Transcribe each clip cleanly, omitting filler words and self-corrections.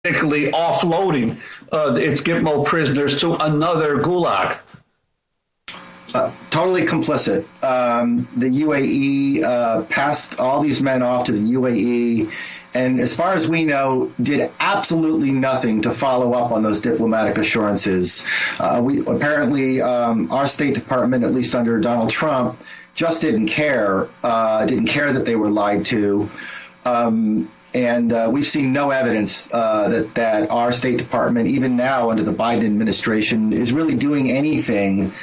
basically offloading its Gitmo prisoners to another gulag. Totally complicit. The UAE passed all these men off to the UAE, and as far as we know, did absolutely nothing to follow up on those diplomatic assurances. Our State Department, at least under Donald Trump, just didn't care that they were lied to. And we've seen no evidence that our State Department, even now under the Biden administration, is really doing anything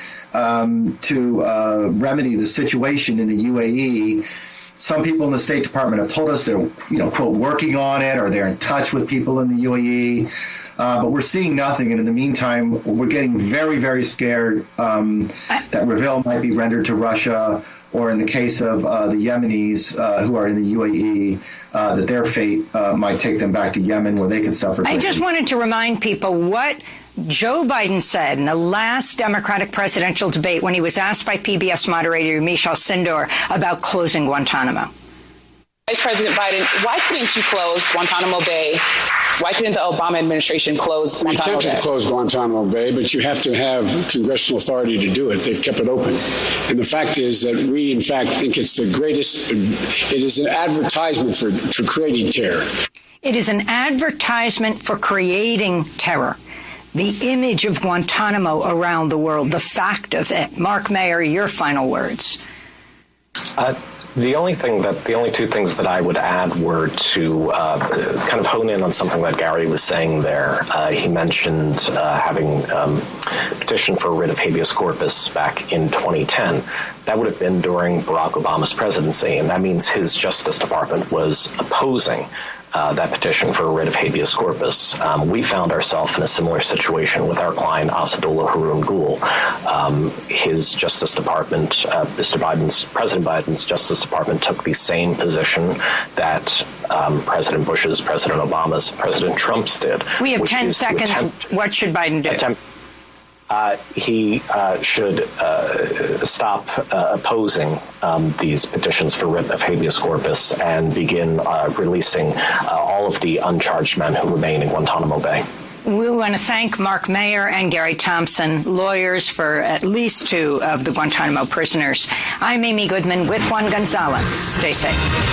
to remedy the situation in the UAE. Some people in the State Department have told us they're, quote, working on it, or they're in touch with people in the UAE. But we're seeing nothing. And in the meantime, we're getting very, very scared that Revil might be rendered to Russia, or in the case of the Yemenis who are in the UAE, that their fate might take them back to Yemen, where they could suffer. I just wanted to remind people what Joe Biden said in the last Democratic presidential debate when he was asked by PBS moderator Michelle Sindor about closing Guantanamo. Vice President Biden, why couldn't you close Guantanamo Bay? Why couldn't the Obama administration close Guantanamo Bay? We attempted to close Guantanamo Bay, but you have to have congressional authority to do it. They've kept it open. And the fact is that we, in fact, think it's the greatest. It is an advertisement for creating terror. It is an advertisement for creating terror. The image of Guantanamo around the world, the fact of it. Mark Mayer, your final words. The only two things that I would add were to kind of hone in on something that Gary was saying there. He mentioned having petitioned for a writ of habeas corpus back in 2010. That would have been during Barack Obama's presidency, and that means his Justice Department was opposing that petition for a writ of habeas corpus. We found ourselves in a similar situation with our client, Asadullah Haroon Gul. His Justice Department, President Biden's Justice Department took the same position that President Bush's, President Obama's, President Trump's did. We have 10 seconds. What should Biden do? He should stop opposing these petitions for writ of habeas corpus and begin releasing all of the uncharged men who remain in Guantanamo Bay. We want to thank Mark Mayer and Gary Thompson, lawyers for at least 2 of the Guantanamo prisoners. I'm Amy Goodman with Juan Gonzalez. Stay safe.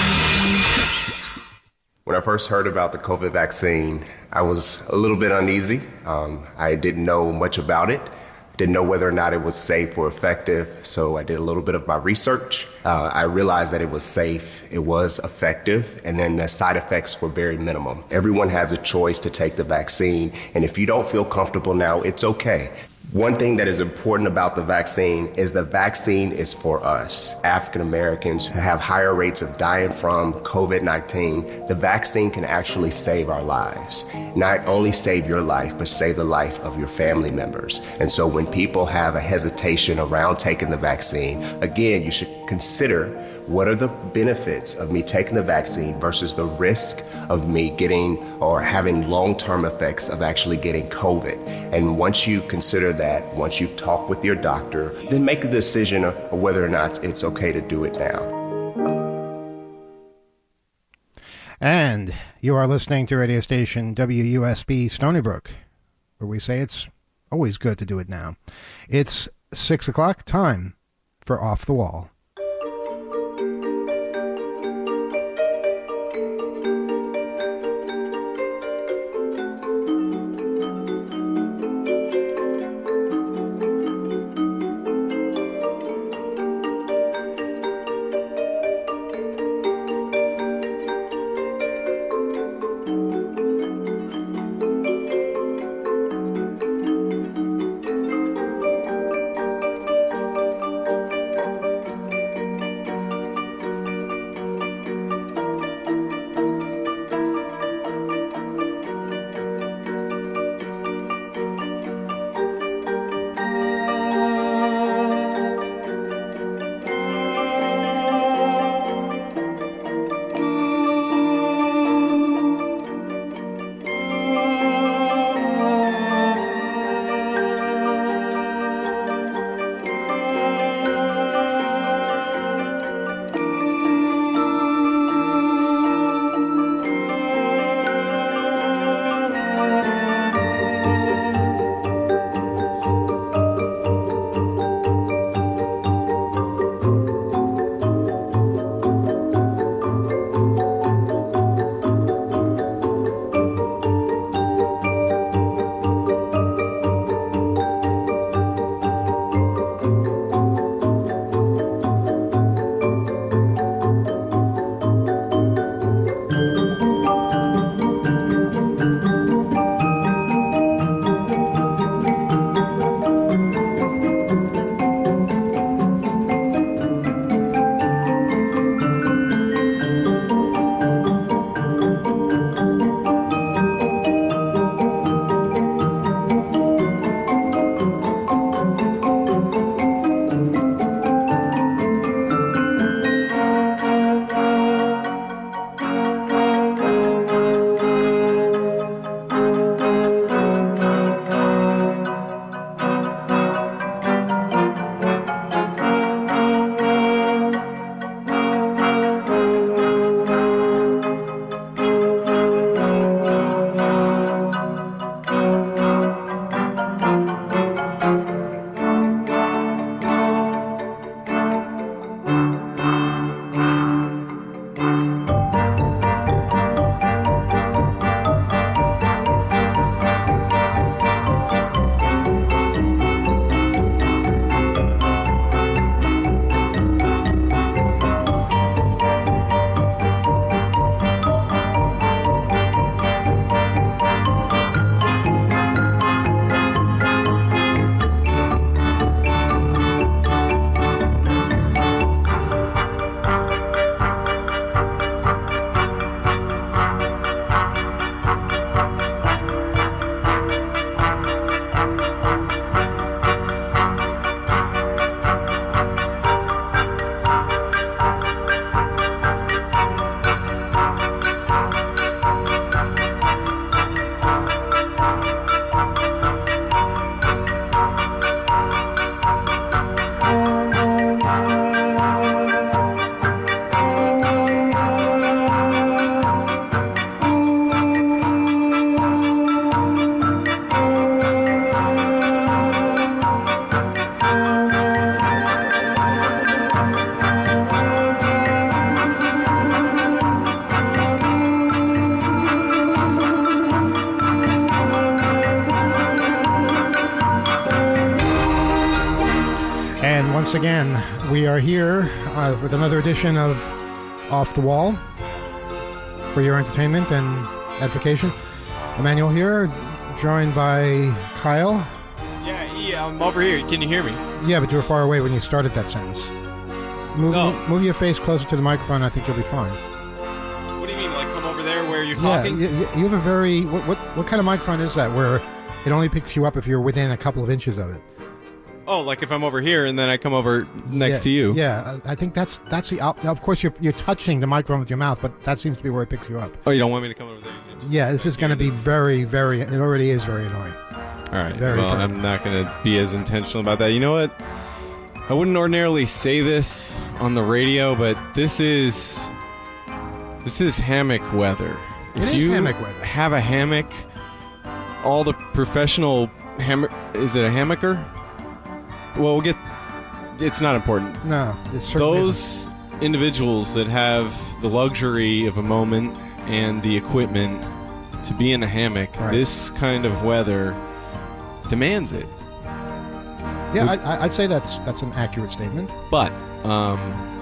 When I first heard about the COVID vaccine, I was a little bit uneasy. I didn't know much about it, didn't know whether or not it was safe or effective, so I did a little bit of my research. I realized that it was safe, it was effective, and then the side effects were very minimum. Everyone has a choice to take the vaccine, and if you don't feel comfortable now, it's okay. One thing that is important about the vaccine is for us, African Americans, who have higher rates of dying from COVID-19. The vaccine can actually save our lives. Not only save your life, but save the life of your family members. And so when people have a hesitation around taking the vaccine, again, you should consider what are the benefits of me taking the vaccine versus the risk of me getting or having long-term effects of actually getting COVID. And once you consider that, once you've talked with your doctor, then make a decision of whether or not it's okay to do it now. And you are listening to radio station WUSB Stony Brook, where we say it's always good to do it now. It's 6 o'clock, time for Off the Wall. once again, we are here with another edition of Off the Wall for your entertainment and edification. Emmanuel here, joined by Kyle. Yeah, I'm over here. Can you hear me? Yeah, but you were far away when you started that sentence. Move your face closer to the microphone. I think you'll be fine. What do you mean, like come over there where you're talking? Yeah, you have a very... What kind of microphone is that where it only picks you up if you're within a couple of inches of it? Oh, like if I'm over here and then I come over next to you. Yeah, I think that's the of course you're touching the microphone with your mouth, but that seems to be where it picks you up. Oh, you don't want me to come over there? Yeah, this is going to be very, very... It already is very annoying. All right. I'm not going to be as intentional about that. You know what? I wouldn't ordinarily say this on the radio, but this is hammock weather. It is hammock weather. Have a hammock, all the professional hammock... Is it a hammocker? Well, it's not important. No, it's those individuals that have the luxury of a moment and the equipment to be in a hammock, right. This kind of weather demands it. Yeah, I'd say that's an accurate statement. But I'll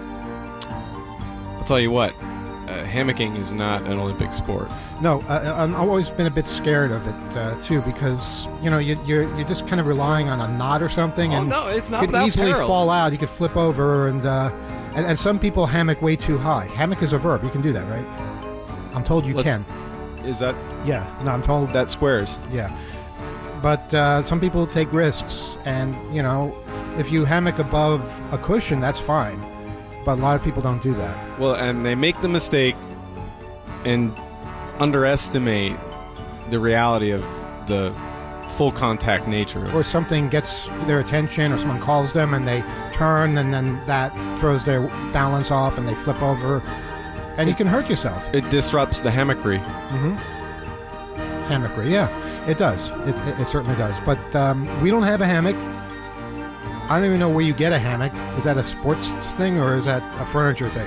tell you what, hammocking is not an Olympic sport. No, I've always been a bit scared of it too, because you're just kind of relying on a knot or something, and no, it's not. You could easily fall out. You could flip over, and some people hammock way too high. Hammock is a verb. You can do that, right? I'm told you can. Is that? Yeah. No, I'm told that squares. Yeah, but some people take risks, and if you hammock above a cushion, that's fine. But a lot of people don't do that. Well, and they make the mistake and underestimate the reality of the full contact nature. Or something gets their attention, or someone calls them and they turn, and then that throws their balance off and they flip over, and you can hurt yourself. It disrupts the hammockery. Mm-hmm. Hammockery, yeah, it does. It certainly does. But we don't have a hammock. I don't even know where you get a hammock. Is that a sports thing or is that a furniture thing?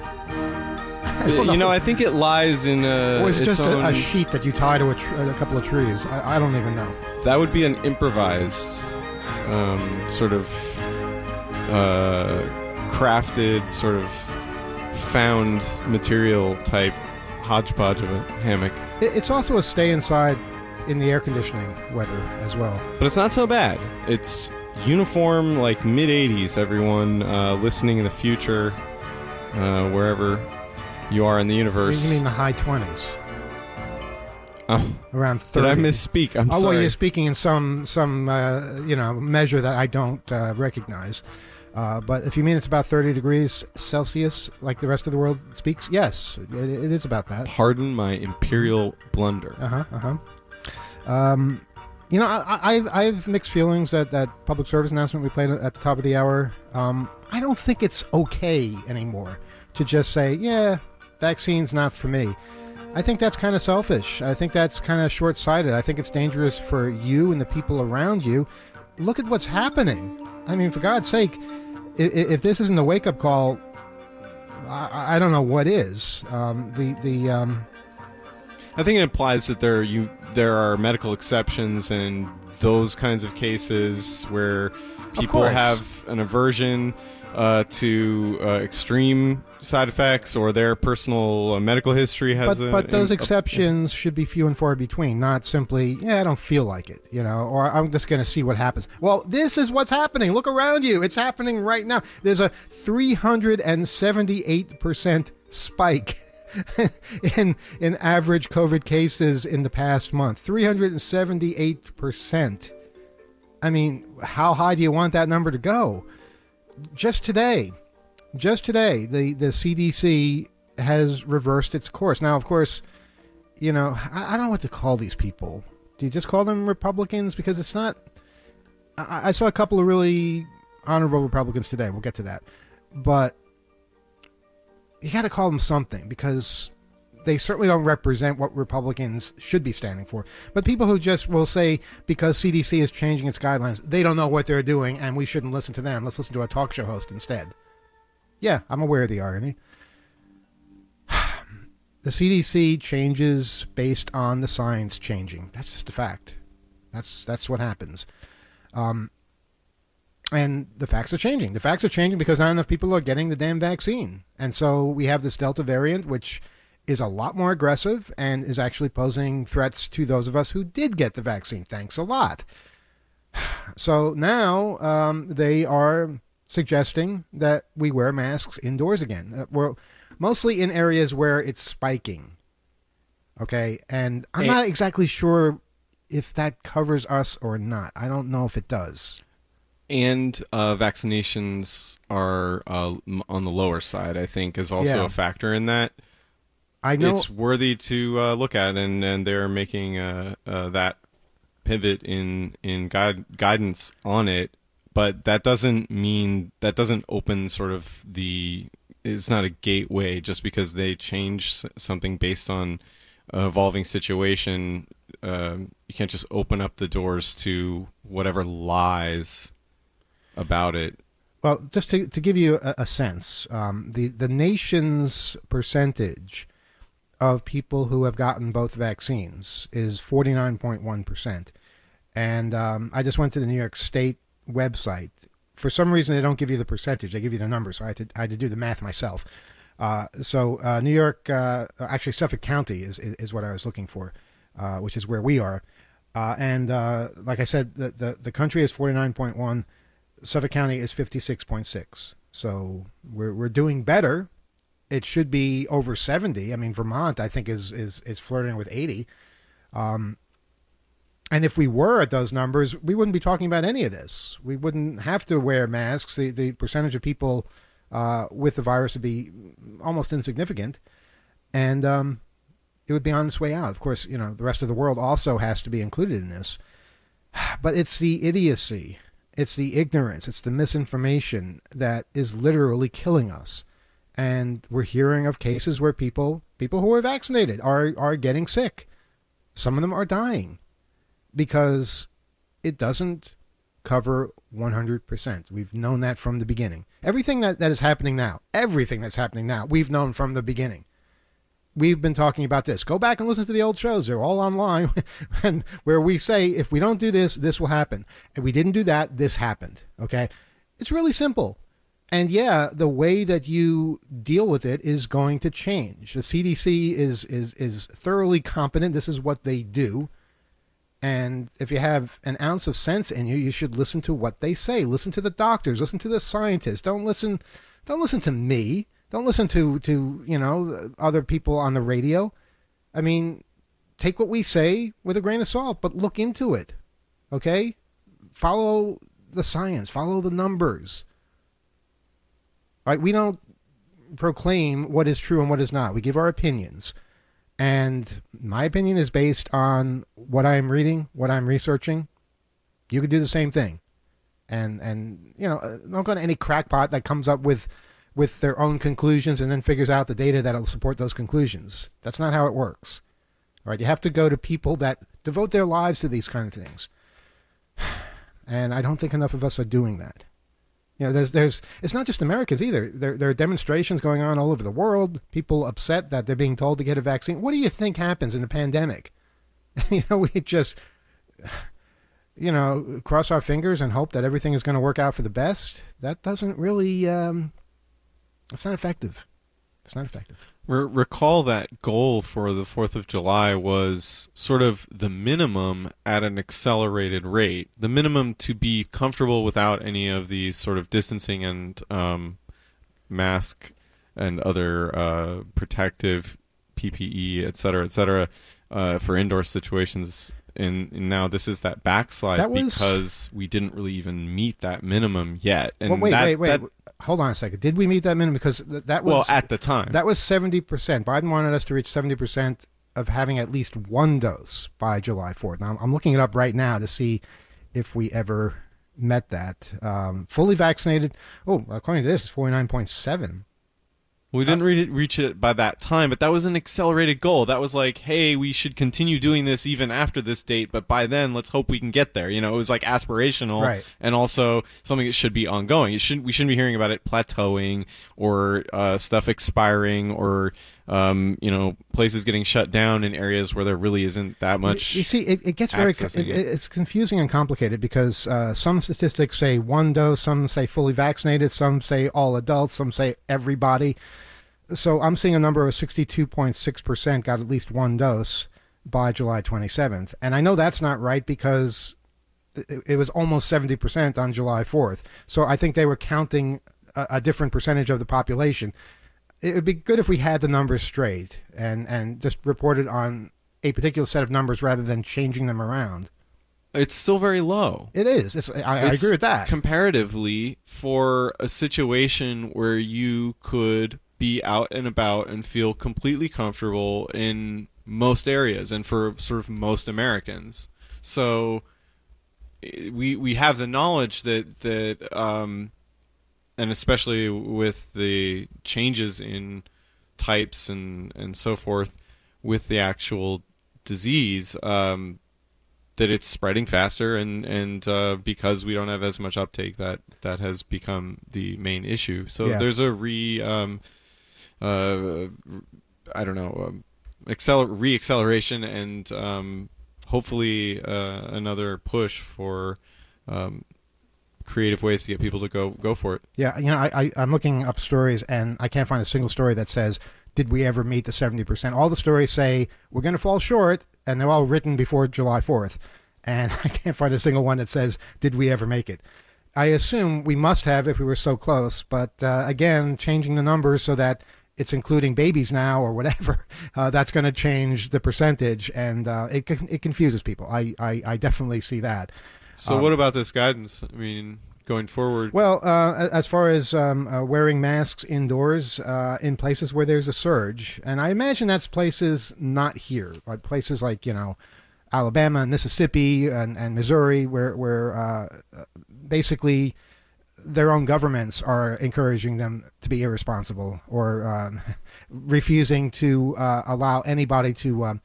I think it lies in or is it just a sheet that you tie to a couple of trees? I don't even know. That would be an improvised sort of crafted, sort of found material type hodgepodge of a hammock. It's also a stay inside in the air conditioning weather as well. But it's not so bad. It's uniform, like mid-80s, everyone listening in the future, wherever you are in the universe. You mean the high 20s? Oh, around 30. Did I misspeak? I'm sorry. Well, you're speaking in some measure that I don't recognize. But if you mean it's about 30 degrees Celsius, like the rest of the world speaks, yes, it is about that. Pardon my imperial blunder. I've mixed feelings at that public service announcement we played at the top of the hour. I don't think it's okay anymore to just say, yeah, vaccine's not for me. I think that's kind of selfish. I think that's kind of short-sighted. I think it's dangerous for you and the people around you. Look at what's happening. I mean, for God's sake, if this isn't a wake-up call, I don't know what is. I think it implies that there are medical exceptions and those kinds of cases where people have an aversion to extreme side effects, or their personal medical history has. But those exceptions should be few and far between, not simply, I don't feel like it, or I'm just going to see what happens. Well, this is what's happening. Look around you. It's happening right now. There's a 378% spike in average COVID cases in the past month. 378%. I mean, how high do you want that number to go? Just today, the CDC has reversed its course. Now, of course, I don't know what to call these people. Do you just call them Republicans? Because it's not... I saw a couple of really honorable Republicans today. We'll get to that. But you got to call them something, because they certainly don't represent what Republicans should be standing for. But people who just will say, because CDC is changing its guidelines, they don't know what they're doing and we shouldn't listen to them. Let's listen to a talk show host instead. Yeah, I'm aware of the irony. The CDC changes based on the science changing. That's just a fact. That's what happens. And the facts are changing. The facts are changing because not enough people are getting the damn vaccine. And so we have this Delta variant, which is a lot more aggressive and is actually posing threats to those of us who did get the vaccine. Thanks a lot. So now they are suggesting that we wear masks indoors again. We're mostly in areas where it's spiking. Okay, and I'm not exactly sure if that covers us or not. I don't know if it does. And vaccinations are on the lower side, I think, is also a factor in that. I know it's worthy to look at, and they're making that pivot in guidance on it. But that doesn't open sort of it's not a gateway just because they change something based on an evolving situation. You can't just open up the doors to whatever lies about it. Well, just to give you a sense, the nation's percentage of people who have gotten both vaccines is 49.1%. And I just went to the New York State website. For some reason, they don't give you the percentage. They give you the numbers. So I had to do the math myself. So New York, actually Suffolk County is what I was looking for, which is where we are. And like I said, the country is 49.1. Suffolk County is 56.6. So we're doing better. It should be over 70. I mean, Vermont, I think, is flirting with 80. And if we were at those numbers, we wouldn't be talking about any of this. We wouldn't have to wear masks. The percentage of people with the virus would be almost insignificant. And it would be on its way out. Of course, the rest of the world also has to be included in this. But it's the idiocy. It's the ignorance. It's the misinformation that is literally killing us. And we're hearing of cases where people who are vaccinated are getting sick. Some of them are dying because it doesn't cover 100%. We've known that from the beginning. Everything that is happening now, we've known from the beginning. We've been talking about this. Go back and listen to the old shows. They're all online. And where we say, if we don't do this, this will happen. If we didn't do that, this happened. Okay? It's really simple. And yeah, the way that you deal with it is going to change. The CDC is thoroughly competent. This is what they do. And if you have an ounce of sense in you, you should listen to what they say. Listen to the doctors. Listen to the scientists. Don't listen to me. Don't listen to other people on the radio. I mean, take what we say with a grain of salt, but look into it. Okay? Follow the science. Follow the numbers. Right? We don't proclaim what is true and what is not. We give our opinions. And my opinion is based on what I'm reading, what I'm researching. You could do the same thing. And don't go to any crackpot that comes up with their own conclusions and then figures out the data that'll support those conclusions. That's not how it works. All right? You have to go to people that devote their lives to these kind of things. And I don't think enough of us are doing that. There's it's not just Americans either. There are demonstrations going on all over the world. People upset that they're being told to get a vaccine. What do you think happens in a pandemic? We just, cross our fingers and hope that everything is going to work out for the best. That doesn't really, it's not effective. It's not effective. Recall that goal for the 4th of July was sort of the minimum at an accelerated rate, the minimum to be comfortable without any of these sort of distancing and mask and other protective PPE, et cetera, for indoor situations. And now this is that backslide because we didn't really even meet that minimum yet. And wait. Hold on a second. Did we meet that minimum? Because that was... Well, at the time. That was 70%. Biden wanted us to reach 70% of having at least one dose by July 4th. Now, I'm looking it up right now to see if we ever met that. Fully vaccinated, according to this, it's 49.7. We didn't reach it by that time, but that was an accelerated goal. That was like, hey, we should continue doing this even after this date, but by then, let's hope we can get there. It was like aspirational, right, and also something that should be ongoing. We shouldn't be hearing about it plateauing or stuff expiring or places getting shut down in areas where there really isn't that much. You see, it gets it's confusing and complicated because some statistics say 1 dose, some say fully vaccinated, some say all adults, some say everybody. So I'm seeing a number of 62.6% got at least 1 dose by July 27th. And I know that's not right because it was almost 70% on July 4th. So I think they were counting a different percentage of the population. It would be good if we had the numbers straight and just reported on a particular set of numbers rather than changing them around. It's still very low. It is. I agree with that. Comparatively, for a situation where you could be out and about and feel completely comfortable in most areas and for sort of most Americans. So we have the knowledge that and especially with the changes in types and so forth with the actual disease, that it's spreading faster and because we don't have as much uptake, that has become the main issue. So there's a re-acceleration and hopefully another push for creative ways to get people to go for it. Yeah, I'm looking up stories and I can't find a single story that says, did we ever meet the 70%? All the stories say we're going to fall short, and they're all written before July 4th. And I can't find a single one that says, did we ever make it? I assume we must have if we were so close, but again, changing the numbers so that it's including babies now or whatever, that's going to change the percentage, and it confuses people. I definitely see that. So what about this guidance? I mean, going forward? Well, as far as wearing masks indoors in places where there's a surge, and I imagine that's places not here, like places like, Alabama and Mississippi and Missouri, where basically their own governments are encouraging them to be irresponsible or refusing to allow anybody to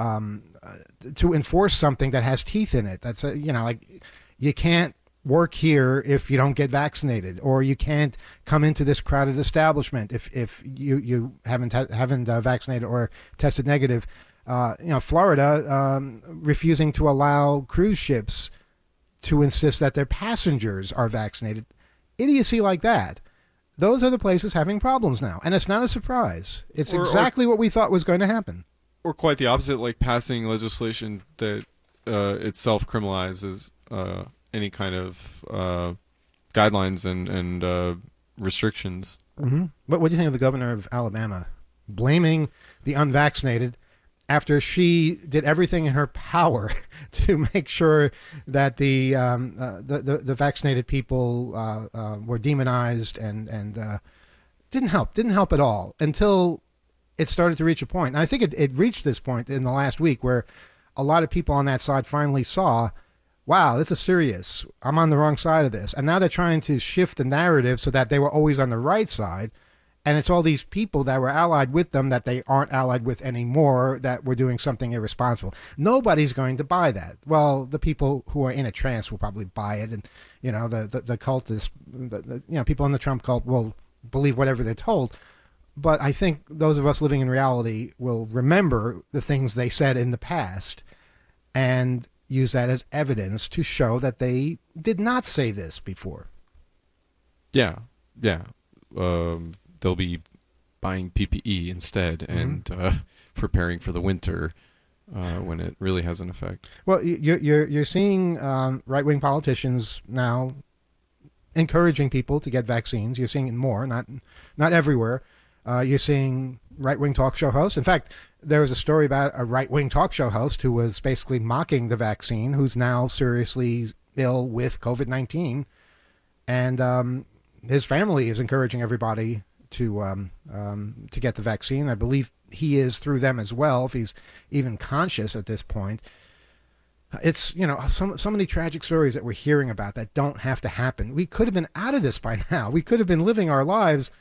enforce something that has teeth in it. That's like you can't work here if you don't get vaccinated, or you can't come into this crowded establishment if you haven't vaccinated or tested negative. Florida refusing to allow cruise ships to insist that their passengers are vaccinated. Idiocy like that. Those are the places having problems now. And it's not a surprise. It's exactly what we thought was going to happen. Or quite the opposite, like passing legislation that itself criminalizes any kind of guidelines and restrictions. Mm-hmm. But what do you think of the governor of Alabama blaming the unvaccinated after she did everything in her power to make sure that the vaccinated people were demonized and didn't help at all until it started to reach a point. And I think it reached this point in the last week where a lot of people on that side finally saw, wow, this is serious. I'm on the wrong side of this. And now they're trying to shift the narrative so that they were always on the right side. And it's all these people that were allied with them that they aren't allied with anymore that were doing something irresponsible. Nobody's going to buy that. Well, the people who are in a trance will probably buy it. And, the cultists, people in the Trump cult will believe whatever they're told. But I think those of us living in reality will remember the things they said in the past and use that as evidence to show that they did not say this before. Yeah. They'll be buying PPE instead and preparing for the winter when it really has an effect. Well, you're seeing right-wing politicians now encouraging people to get vaccines. You're seeing it more, not everywhere. You're seeing right-wing talk show hosts. In fact, there was a story about a right-wing talk show host who was basically mocking the vaccine, who's now seriously ill with COVID-19, and his family is encouraging everybody to get the vaccine. I believe he is through them as well, if he's even conscious at this point. It's, so many tragic stories that we're hearing about that don't have to happen. We could have been out of this by now. We could have been living our lives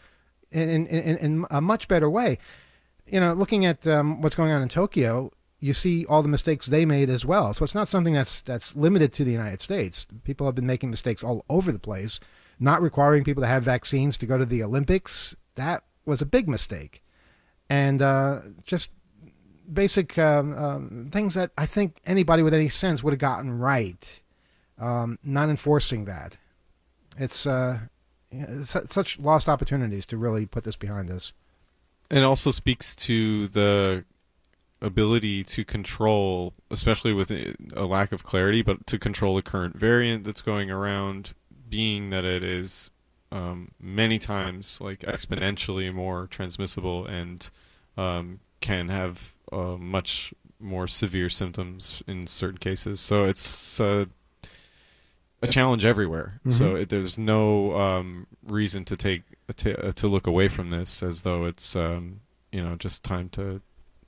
in a much better way. Looking at what's going on in Tokyo, you see all the mistakes they made as well. So it's not something that's limited to the United States. People have been making mistakes all over the place. Not requiring people to have vaccines to go to the Olympics, that was a big mistake. and just basic things that I think anybody with any sense would have gotten right. Not enforcing that. It's such lost opportunities to really put this behind us. It also speaks to the ability to control, especially with a lack of clarity, but to control the current variant that's going around, being that it is many times like exponentially more transmissible and can have much more severe symptoms in certain cases. So it's a challenge everywhere. Mm-hmm. So there's no reason to look away from this as though it's just time to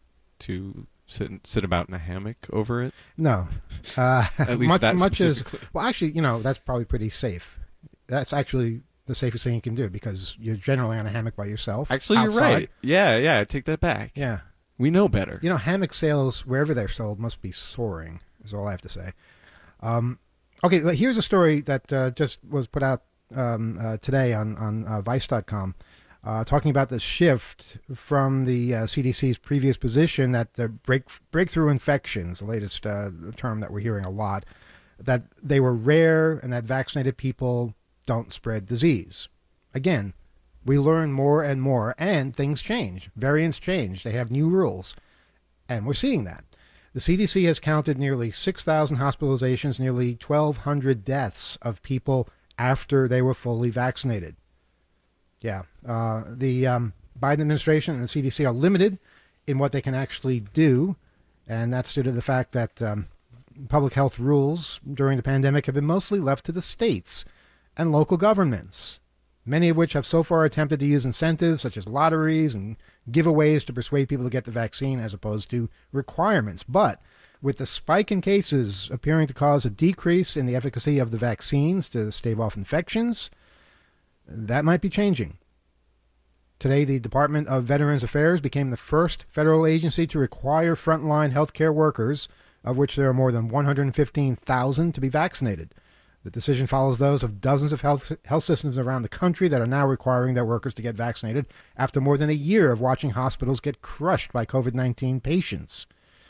sit about in a hammock over it. No, at least much as well. Actually, that's probably pretty safe. That's actually the safest thing you can do because you're generally on a hammock by yourself. Actually, outside. You're right. Yeah, I take that back. Yeah, we know better. Hammock sales wherever they're sold must be soaring. Is all I have to say. Okay, but here's a story that just was put out today on Vice.com, talking about the shift from the CDC's previous position that the breakthrough infections, the latest term that we're hearing a lot, that they were rare and that vaccinated people don't spread disease. Again, we learn more and more, and things change. Variants change. They have new rules, and we're seeing that. The CDC has counted nearly 6,000 hospitalizations, nearly 1,200 deaths of people after they were fully vaccinated. Yeah, the Biden administration and the CDC are limited in what they can actually do, and that's due to the fact that public health rules during the pandemic have been mostly left to the states and local governments, many of which have so far attempted to use incentives such as lotteries and giveaways to persuade people to get the vaccine as opposed to requirements. But with the spike in cases appearing to cause a decrease in the efficacy of the vaccines to stave off infections, that might be changing. Today, the Department of Veterans Affairs became the first federal agency to require frontline healthcare workers, of which there are more than 115,000, to be vaccinated. The decision follows those of dozens of health systems around the country that are now requiring their workers to get vaccinated after more than a year of watching hospitals get crushed by COVID-19 patients.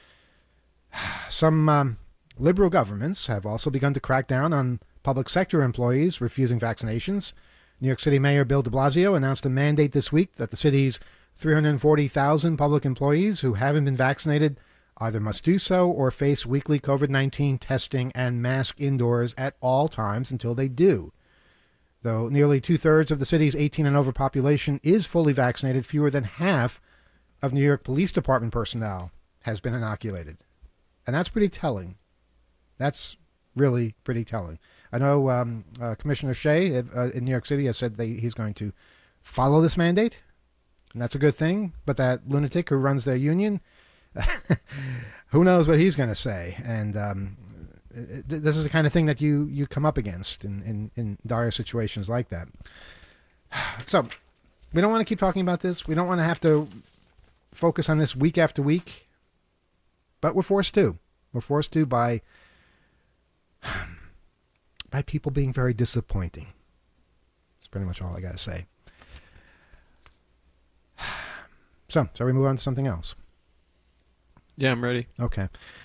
Some liberal governments have also begun to crack down on public sector employees refusing vaccinations. New York City Mayor Bill de Blasio announced a mandate this week that the city's 340,000 public employees who haven't been vaccinated either must do so or face weekly COVID-19 testing and mask indoors at all times until they do. Though nearly two-thirds of the city's 18 and over population is fully vaccinated, fewer than half of New York Police Department personnel has been inoculated. And that's pretty telling. That's really pretty telling. I know Commissioner Shea in New York City has said he's going to follow this mandate, and that's a good thing. But that lunatic who runs their union, who knows what he's going to say? And this is the kind of thing that you come up against in dire situations like that. So we don't want to keep talking about this. We don't want to have to focus on this week after week, but we're forced to. We're forced to by people being very disappointing. That's pretty much all I got to say. So we move on to something else? Yeah, I'm ready. Okay.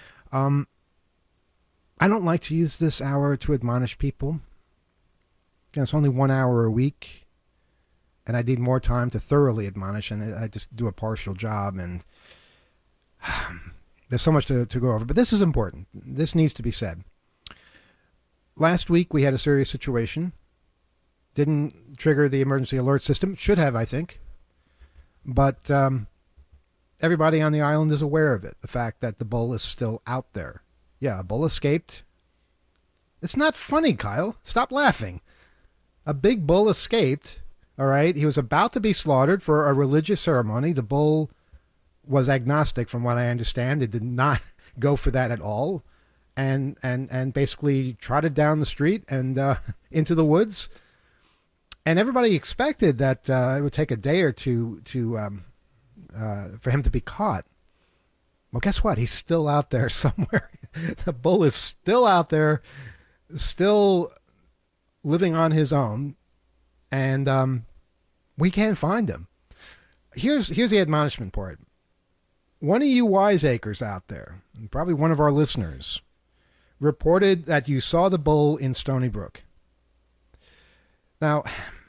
I don't like to use this hour to admonish people. Again, it's only 1 hour a week, and I need more time to thoroughly admonish, and I just do a partial job, and there's so much to go over. But this is important. This needs to be said. Last week, we had a serious situation. Didn't trigger the emergency alert system. Should have, I think. But everybody on the island is aware of it. The fact that the bull is still out there. Yeah, a bull escaped. It's not funny, Kyle. Stop laughing. A big bull escaped. All right. He was about to be slaughtered for a religious ceremony. The bull was agnostic, from what I understand. It did not go for that at all. And basically trotted down the street and into the woods. And everybody expected that it would take a day or two for him to be caught. Well, guess what? He's still out there somewhere. The bull is still out there, still living on his own, and we can't find him. here's the admonishment part. One of you wiseacres out there, and probably one of our listeners, reported that you saw the bull in Stony Brook. Now,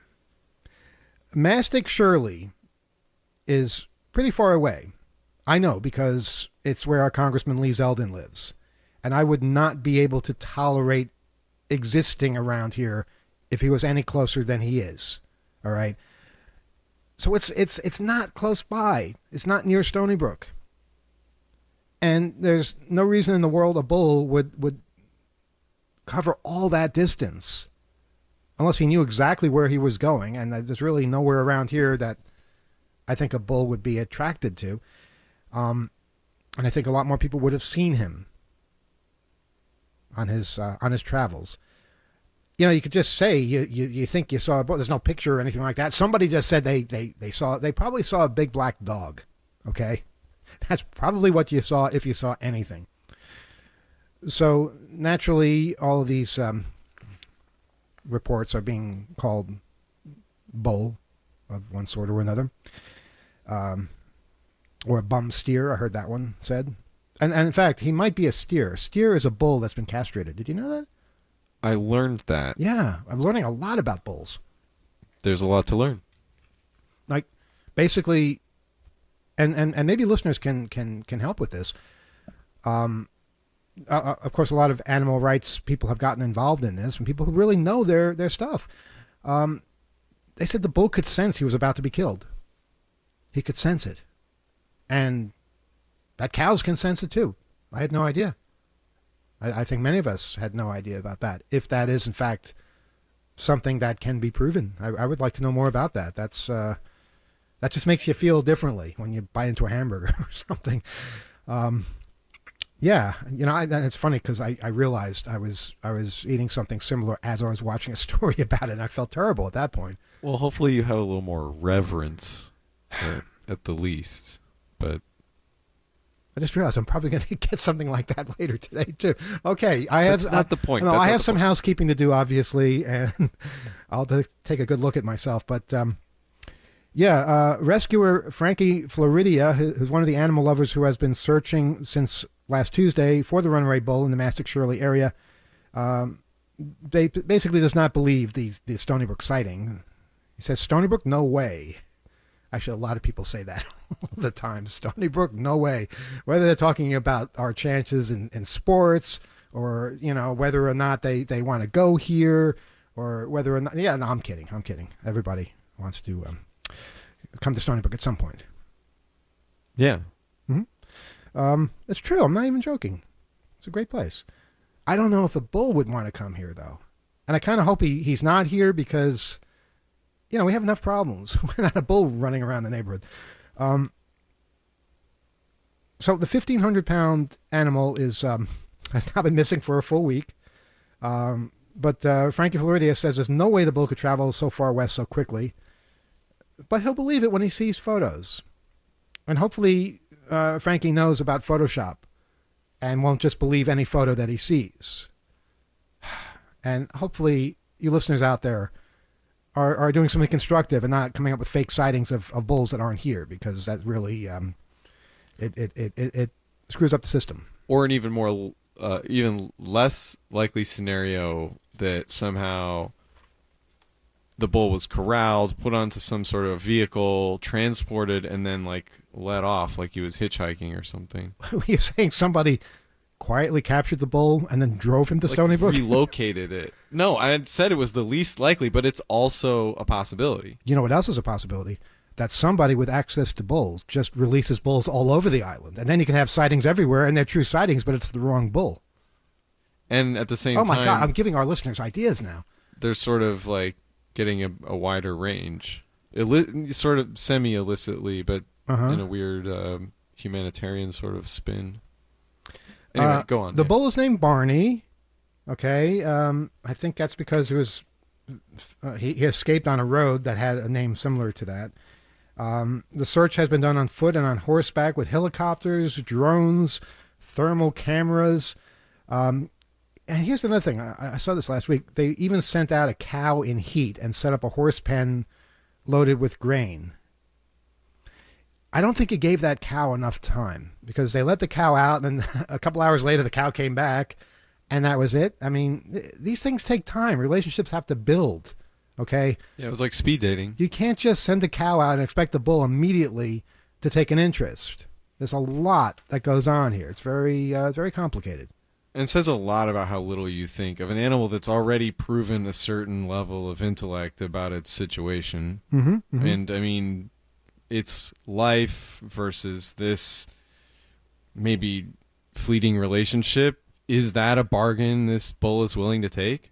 Mastic Shirley is pretty far away. I know, because it's where our Congressman Lee Zeldin lives. And I would not be able to tolerate existing around here if he was any closer than he is. All right? So it's not close by. It's not near Stony Brook. And there's no reason in the world a bull would cover all that distance unless he knew exactly where he was going. And there's really nowhere around here that I think a bull would be attracted to. And I think a lot more people would have seen him on his travels. You know, you could just say you think you saw a bull. There's no picture or anything like that. Somebody just said they probably saw a big black dog. Okay, that's probably what you saw if you saw anything. So naturally, all of these reports are being called bull of one sort or another. Or a bum steer, I heard that one said. And in fact, he might be a steer. A steer is a bull that's been castrated. Did you know that? I learned that. Yeah, I'm learning a lot about bulls. There's a lot to learn. Like, basically, and maybe listeners can help with this. Of course, a lot of animal rights people have gotten involved in this, and people who really know their stuff. They said the bull could sense he was about to be killed. He could sense it. And that cows can sense it too. I had no idea. I think many of us had no idea about that. If that is, in fact, something that can be proven. I would like to know more about that. That just makes you feel differently when you bite into a hamburger or something. Yeah, you know, it's funny because I realized I was eating something similar as I was watching a story about it, and I felt terrible at that point. Well, hopefully you have a little more reverence at the least. But I just realized I'm probably going to get something like that later today too. Okay, that's not the point. No, I have some housekeeping to do, obviously, and I'll take a good look at myself. But rescuer Frankie Floridia, who's one of the animal lovers who has been searching since last Tuesday for the runaway bull in the Mastic Shirley area, basically does not believe the Stony Brook sighting. He says, Stony Brook, no way. Actually, a lot of people say that all the time. Stony Brook, no way. Whether they're talking about our chances in sports, or, you know, whether or not they want to go here, or whether or not... Yeah, no, I'm kidding. Everybody wants to come to Stony Brook at some point. Yeah. Mm-hmm. It's true. I'm not even joking. It's a great place. I don't know if the bull would want to come here, though. And I kind of hope he's not here because... You know, we have enough problems. We're not a bull running around the neighborhood. So the 1,500-pound animal has now been missing for a full week. But Frankie Floridia says there's no way the bull could travel so far west so quickly. But he'll believe it when he sees photos. And hopefully Frankie knows about Photoshop and won't just believe any photo that he sees. And hopefully you listeners out there are doing something constructive and not coming up with fake sightings of bulls that aren't here, because that really it screws up the system. Or an even less likely scenario that somehow the bull was corralled, put onto some sort of vehicle, transported, and then let off like he was hitchhiking or something. You're saying somebody quietly captured the bull and then drove him to Stony Brook? Relocated it. No, I had said it was the least likely, but it's also a possibility. You know what else is a possibility? That somebody with access to bulls just releases bulls all over the island. And then you can have sightings everywhere, and they're true sightings, but it's the wrong bull. And at the same time... Oh, my God, I'm giving our listeners ideas now. They're sort of getting a wider range. Sort of semi-illicitly, but in a weird humanitarian sort of spin. Anyway, go on. The bull is named Barney. Okay, I think that's because he escaped on a road that had a name similar to that. The search has been done on foot and on horseback with helicopters, drones, thermal cameras. And here's another thing. I saw this last week. They even sent out a cow in heat and set up a horse pen loaded with grain. I don't think it gave that cow enough time, because they let the cow out, and then a couple hours later the cow came back, and that was it. I mean, these things take time. Relationships have to build, okay? Yeah, it was like speed dating. You can't just send the cow out and expect the bull immediately to take an interest. There's a lot that goes on here. It's very complicated. And it says a lot about how little you think of an animal that's already proven a certain level of intellect about its situation. Mm-hmm, mm-hmm. And, I mean, it's life versus this maybe fleeting relationship. Is that a bargain this bull is willing to take?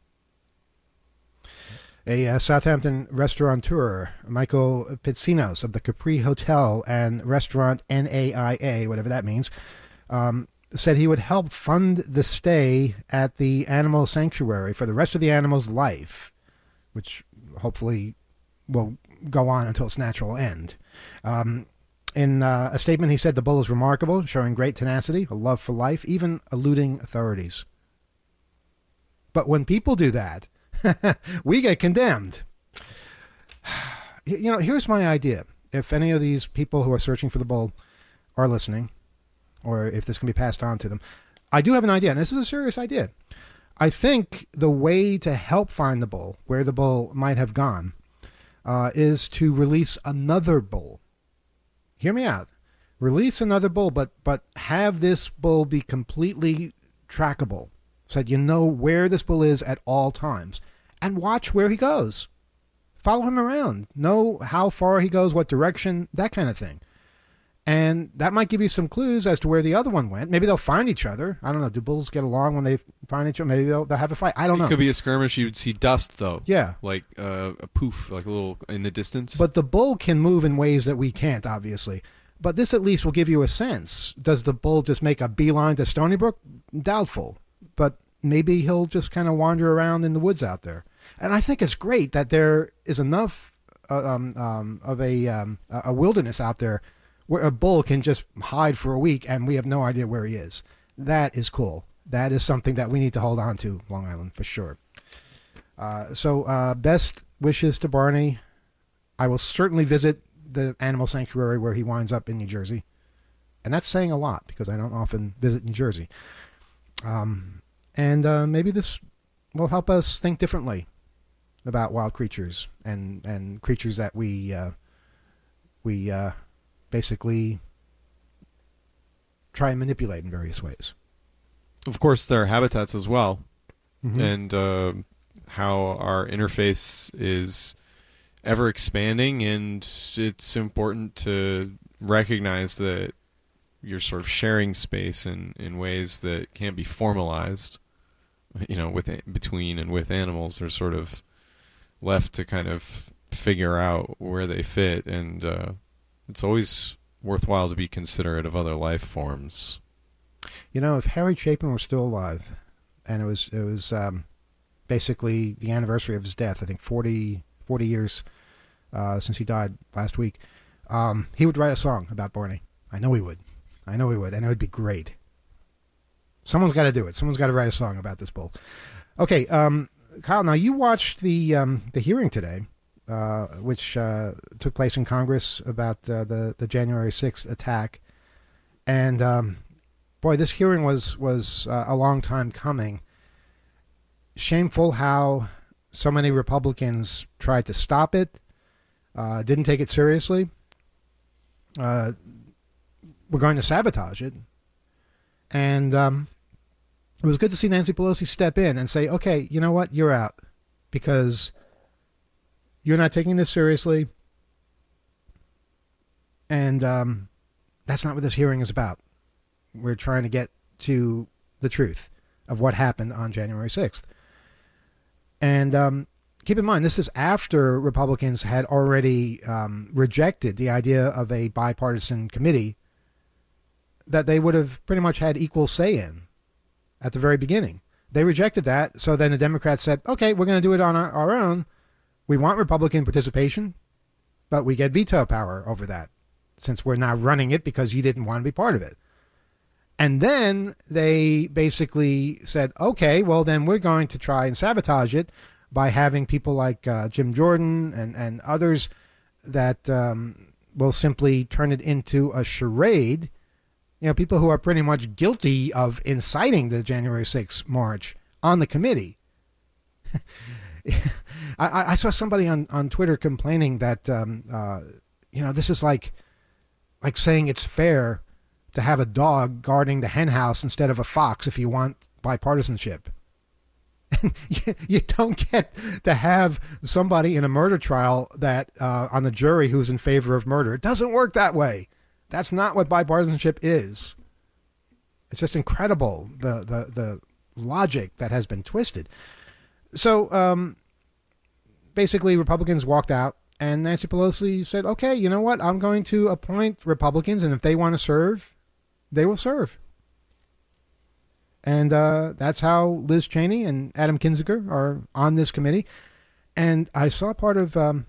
A Southampton restaurateur, Michael Pizzinos of the Capri Hotel and Restaurant NAIA, whatever that means, said he would help fund the stay at the animal sanctuary for the rest of the animal's life, which hopefully will go on until its natural end. In a statement, he said the bull is remarkable, showing great tenacity, a love for life, even eluding authorities. But when people do that, we get condemned. You know, here's my idea. If any of these people who are searching for the bull are listening, or if this can be passed on to them, I do have an idea, and this is a serious idea. I think the way to help find the bull, where the bull might have gone, is to release another bull. Hear me out. Release another bull, but have this bull be completely trackable, so that you know where this bull is at all times, and watch where he goes. Follow him around. Know how far he goes, what direction, that kind of thing. And that might give you some clues as to where the other one went. Maybe they'll find each other. I don't know. Do bulls get along when they find each other? Maybe they'll have a fight. I don't know. It could be a skirmish. You would see dust, though. Yeah. Like a poof, like a little in the distance. But the bull can move in ways that we can't, obviously. But this at least will give you a sense. Does the bull just make a beeline to Stony Brook? Doubtful. But maybe he'll just kind of wander around in the woods out there. And I think it's great that there is enough of a wilderness out there where a bull can just hide for a week and we have no idea where he is. That is cool. That is something that we need to hold on to, Long Island, for sure. So best wishes to Barney. I will certainly visit the animal sanctuary where he winds up in New Jersey. And that's saying a lot because I don't often visit New Jersey. And maybe this will help us think differently about wild creatures and creatures that we basically try and manipulate in various ways. Of course, there are habitats as well, mm-hmm. and how our interface is ever expanding, and it's important to recognize that you're sort of sharing space in ways that can't be formalized. You know, between and with animals, they're sort of left to kind of figure out where they fit, and it's always worthwhile to be considerate of other life forms. You know, if Harry Chapin were still alive, and it was basically the anniversary of his death, I think 40 years since he died last week, he would write a song about Barney. I know he would, and it would be great. Someone's got to do it. Someone's got to write a song about this bull. Okay, Kyle, now you watched the hearing today, which took place in Congress about the January 6th attack. And boy, this hearing was a long time coming. Shameful how so many Republicans tried to stop it, didn't take it seriously. We're going to sabotage it. And it was good to see Nancy Pelosi step in and say, okay, you know what? You're out because you're not taking this seriously. And that's not what this hearing is about. We're trying to get to the truth of what happened on January 6th. And keep in mind, this is after Republicans had already rejected the idea of a bipartisan committee that they would have pretty much had equal say in at the very beginning. They rejected that, so then the Democrats said, okay, we're going to do it on our own. We want Republican participation, but we get veto power over that since we're now running it because you didn't want to be part of it. And then they basically said, okay, well, then we're going to try and sabotage it by having people like Jim Jordan and others that will simply turn it into a charade. You know, people who are pretty much guilty of inciting the January 6th march on the committee. I saw somebody on Twitter complaining that, this is like saying it's fair to have a dog guarding the hen house instead of a fox if you want bipartisanship. You don't get to have somebody in a murder trial that on the jury who's in favor of murder. It doesn't work that way. That's not what bipartisanship is. It's just incredible, the logic that has been twisted. So basically, Republicans walked out, and Nancy Pelosi said, okay, you know what? I'm going to appoint Republicans, and if they want to serve, they will serve. And that's how Liz Cheney and Adam Kinzinger are on this committee. And I saw part of Adam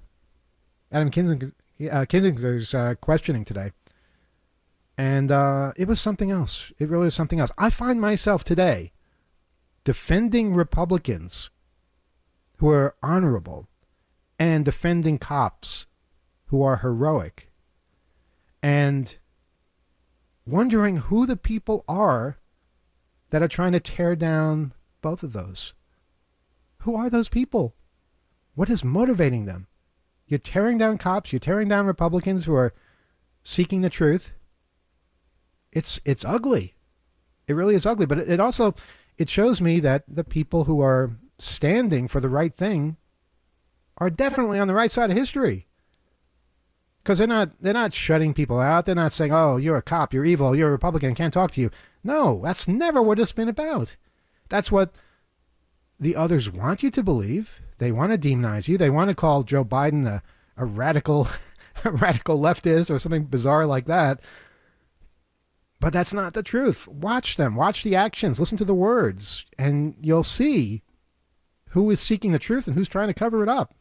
Kinzinger's questioning today. And it was something else. It really was something else. I find myself today defending Republicans who are honorable and defending cops who are heroic and wondering who the people are that are trying to tear down both of those. Who are those people? What is motivating them? You're tearing down cops. You're tearing down Republicans who are seeking the truth. It's ugly. It really is ugly. But it shows me that the people who are standing for the right thing are definitely on the right side of history. Because they're not shutting people out. They're not saying, oh, you're a cop, you're evil, you're a Republican, can't talk to you. No, that's never what it's been about. That's what the others want you to believe. They want to demonize you. They want to call Joe Biden a radical leftist or something bizarre like that. But that's not the truth. Watch them. Watch the actions. Listen to the words. And you'll see who is seeking the truth and who's trying to cover it up.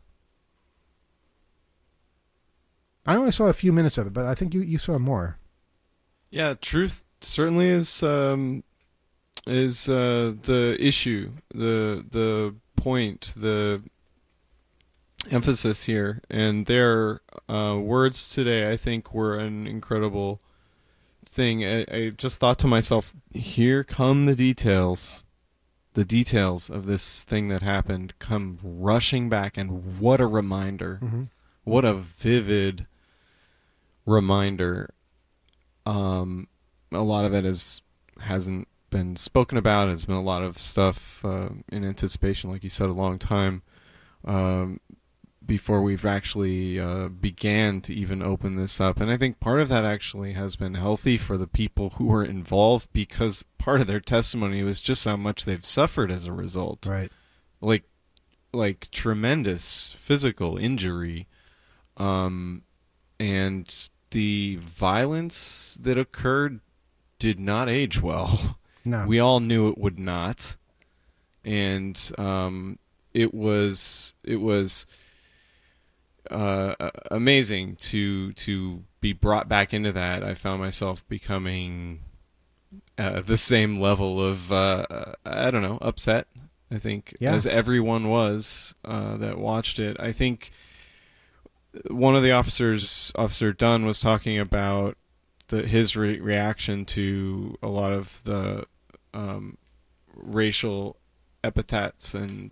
I only saw a few minutes of it, but I think you saw more. Yeah, truth certainly is the issue, the point, the emphasis here. And their words today, I think, were an incredible thing. I just thought to myself, here come the details of this thing that happened come rushing back, and what a reminder. Mm-hmm. What a vivid reminder. A lot of it hasn't been spoken about. There's been a lot of stuff in anticipation, like you said, a long time before we've actually began to even open this up. And I think part of that actually has been healthy for the people who were involved, because part of their testimony was just how much they've suffered as a result. Right. Like tremendous physical injury. And the violence that occurred did not age well. No. We all knew it would not. And it was amazing to be brought back into that. I found myself becoming the same level of upset, I think, as everyone was that watched it. I think one of the officers, Officer Dunn, was talking about his reaction to a lot of the racial epithets and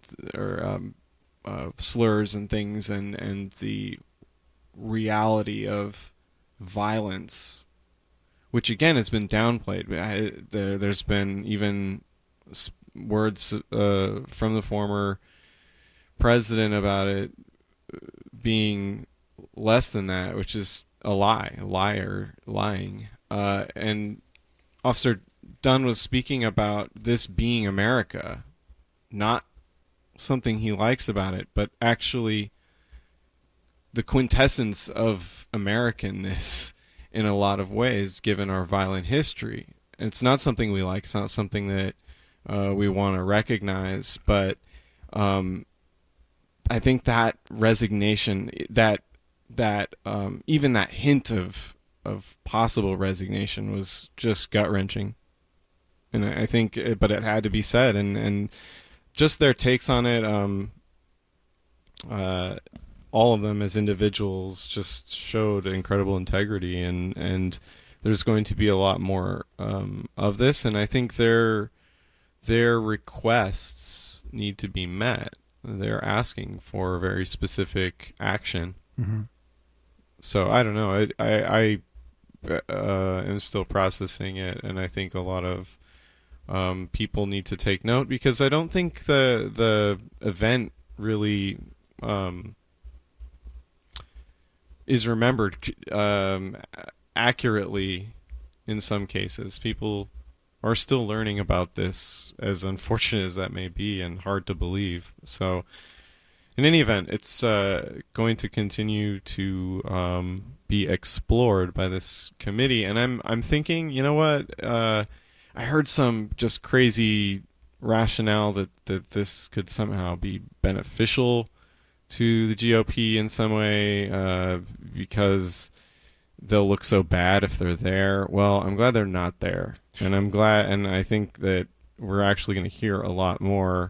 slurs and things, and the reality of violence, which again has been downplayed. There's been even words from the former president about it being less than that, which is a lying. And Officer Dunn was speaking about this being America, not something he likes about it, but actually the quintessence of Americanness in a lot of ways, given our violent history. And it's not something we like. It's not something that we want to recognize. But I think that resignation, that even that hint of possible resignation was just gut-wrenching. And I think, but it had to be said, and just their takes on it. all of them as individuals just showed incredible integrity, and there's going to be a lot more of this, and I think their requests need to be met. They're asking for very specific action. Mm-hmm. So I don't know. I am still processing it, and I think a lot of people need to take note, because I don't think the event really is remembered accurately in some cases. People are still learning about this, as unfortunate as that may be and hard to believe. So in any event, it's going to continue to be explored by this committee, and I'm thinking, you know what, I heard some just crazy rationale that this could somehow be beneficial to the GOP in some way, because they'll look so bad if they're there. Well, I'm glad they're not there, and I think that we're actually going to hear a lot more.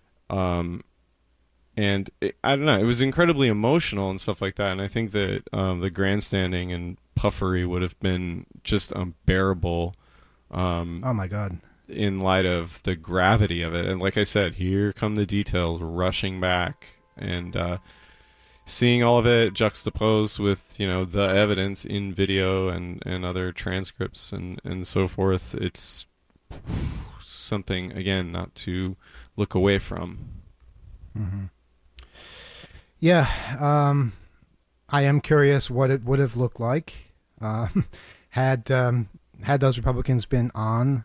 And I don't know, it was incredibly emotional and stuff like that, and I think that the grandstanding and puffery would have been just unbearable. Oh my God! In light of the gravity of it, and like I said, here come the details rushing back, and seeing all of it juxtaposed with, you know, the evidence in video and other transcripts and so forth. It's something, again, not to look away from. Mm-hmm. Yeah, I am curious what it would have looked like had those Republicans been on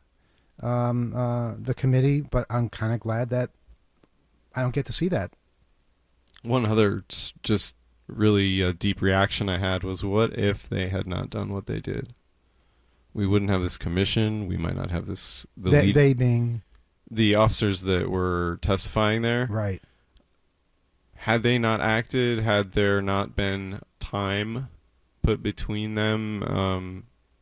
the committee, but I'm kind of glad that I don't get to see that. One other just really deep reaction I had was, what if they had not done what they did? We wouldn't have this commission. We might not have this. They being the officers that were testifying there. Right. Had they not acted, had there not been time put between them,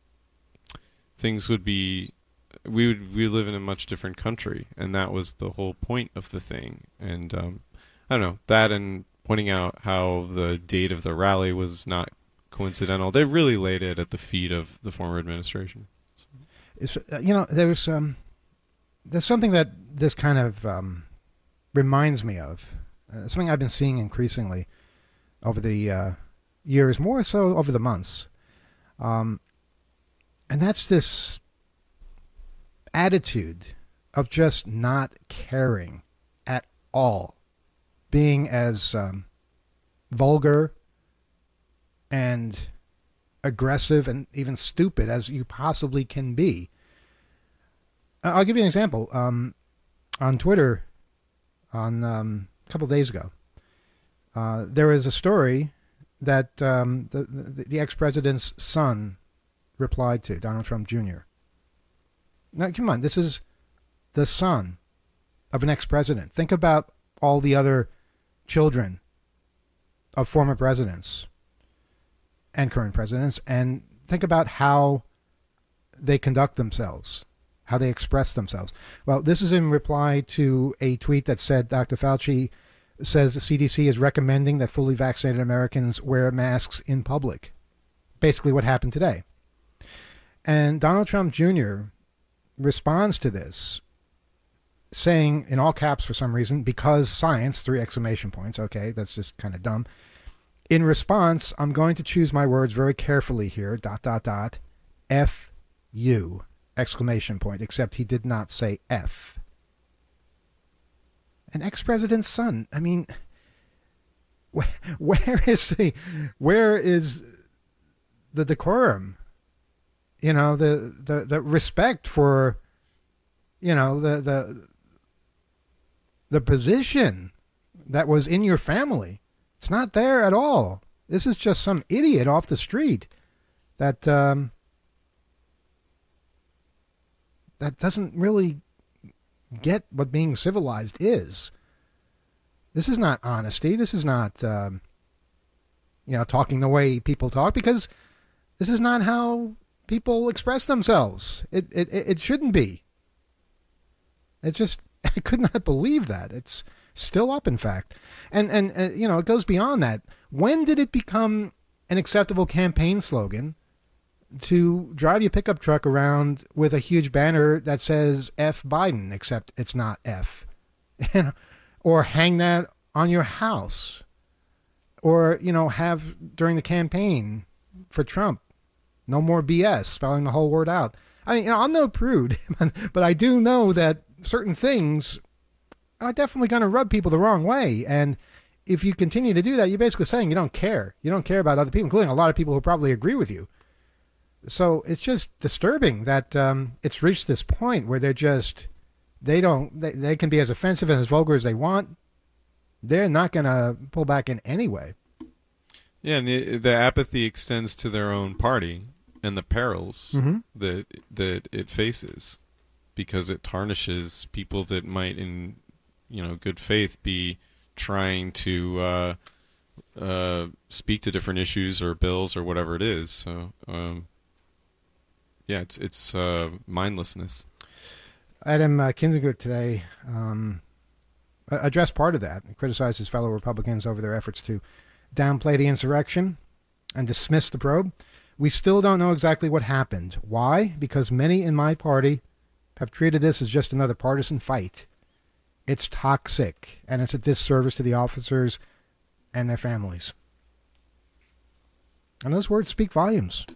things would be. We live in a much different country, and that was the whole point of the thing. And I don't know, that and pointing out how the date of the rally was not coincidental. They really laid it at the feet of the former administration. It's, you know, there's something that this kind of reminds me of. Something I've been seeing increasingly over the years, more so over the months. And that's this attitude of just not caring at all. Being as vulgar and aggressive and even stupid as you possibly can be. I'll give you an example. On Twitter, on a couple of days ago, there was a story that the ex-president's son replied to, Donald Trump Jr. Now, come on, this is the son of an ex-president. Think about all the other children of former presidents and current presidents, and think about how they conduct themselves, how they express themselves. Well, this is in reply to a tweet that said Dr. Fauci says the CDC is recommending that fully vaccinated Americans wear masks in public. Basically what happened today. And Donald Trump Jr. responds to this, saying in all caps for some reason, because science, 3 exclamation points. Okay, that's just kind of dumb. In response, I'm going to choose my words very carefully here, ... F you, exclamation point, except he did not say F. An ex-president's son. I mean, where is the decorum? You know, the respect for, you know, the position that was in your family. It's not there at all. This is just some idiot off the street that that doesn't really get what being civilized is. This is not honesty. This is not talking the way people talk, because this is not how people express themselves. It shouldn't be. It's just, I could not believe that. It's Still up, in fact. And it goes beyond that. When did it become an acceptable campaign slogan to drive your pickup truck around with a huge banner that says F Biden, except it's not F? Or hang that on your house? Or, have during the campaign for Trump, no more BS, spelling the whole word out. I mean, I'm no prude, but I do know that certain things are definitely going to rub people the wrong way. And if you continue to do that, you're basically saying you don't care. You don't care about other people, including a lot of people who probably agree with you. So it's just disturbing that it's reached this point where they can be as offensive and as vulgar as they want. They're not going to pull back in any way. Yeah, and the apathy extends to their own party and the perils that it faces, because it tarnishes people that might, in good faith, be trying to speak to different issues or bills or whatever it is. So, it's mindlessness. Adam Kinzinger today addressed part of that and criticized his fellow Republicans over their efforts to downplay the insurrection and dismiss the probe. We still don't know exactly what happened. Why? Because many in my party have treated this as just another partisan fight. It's toxic, and it's a disservice to the officers and their families. And those words speak volumes.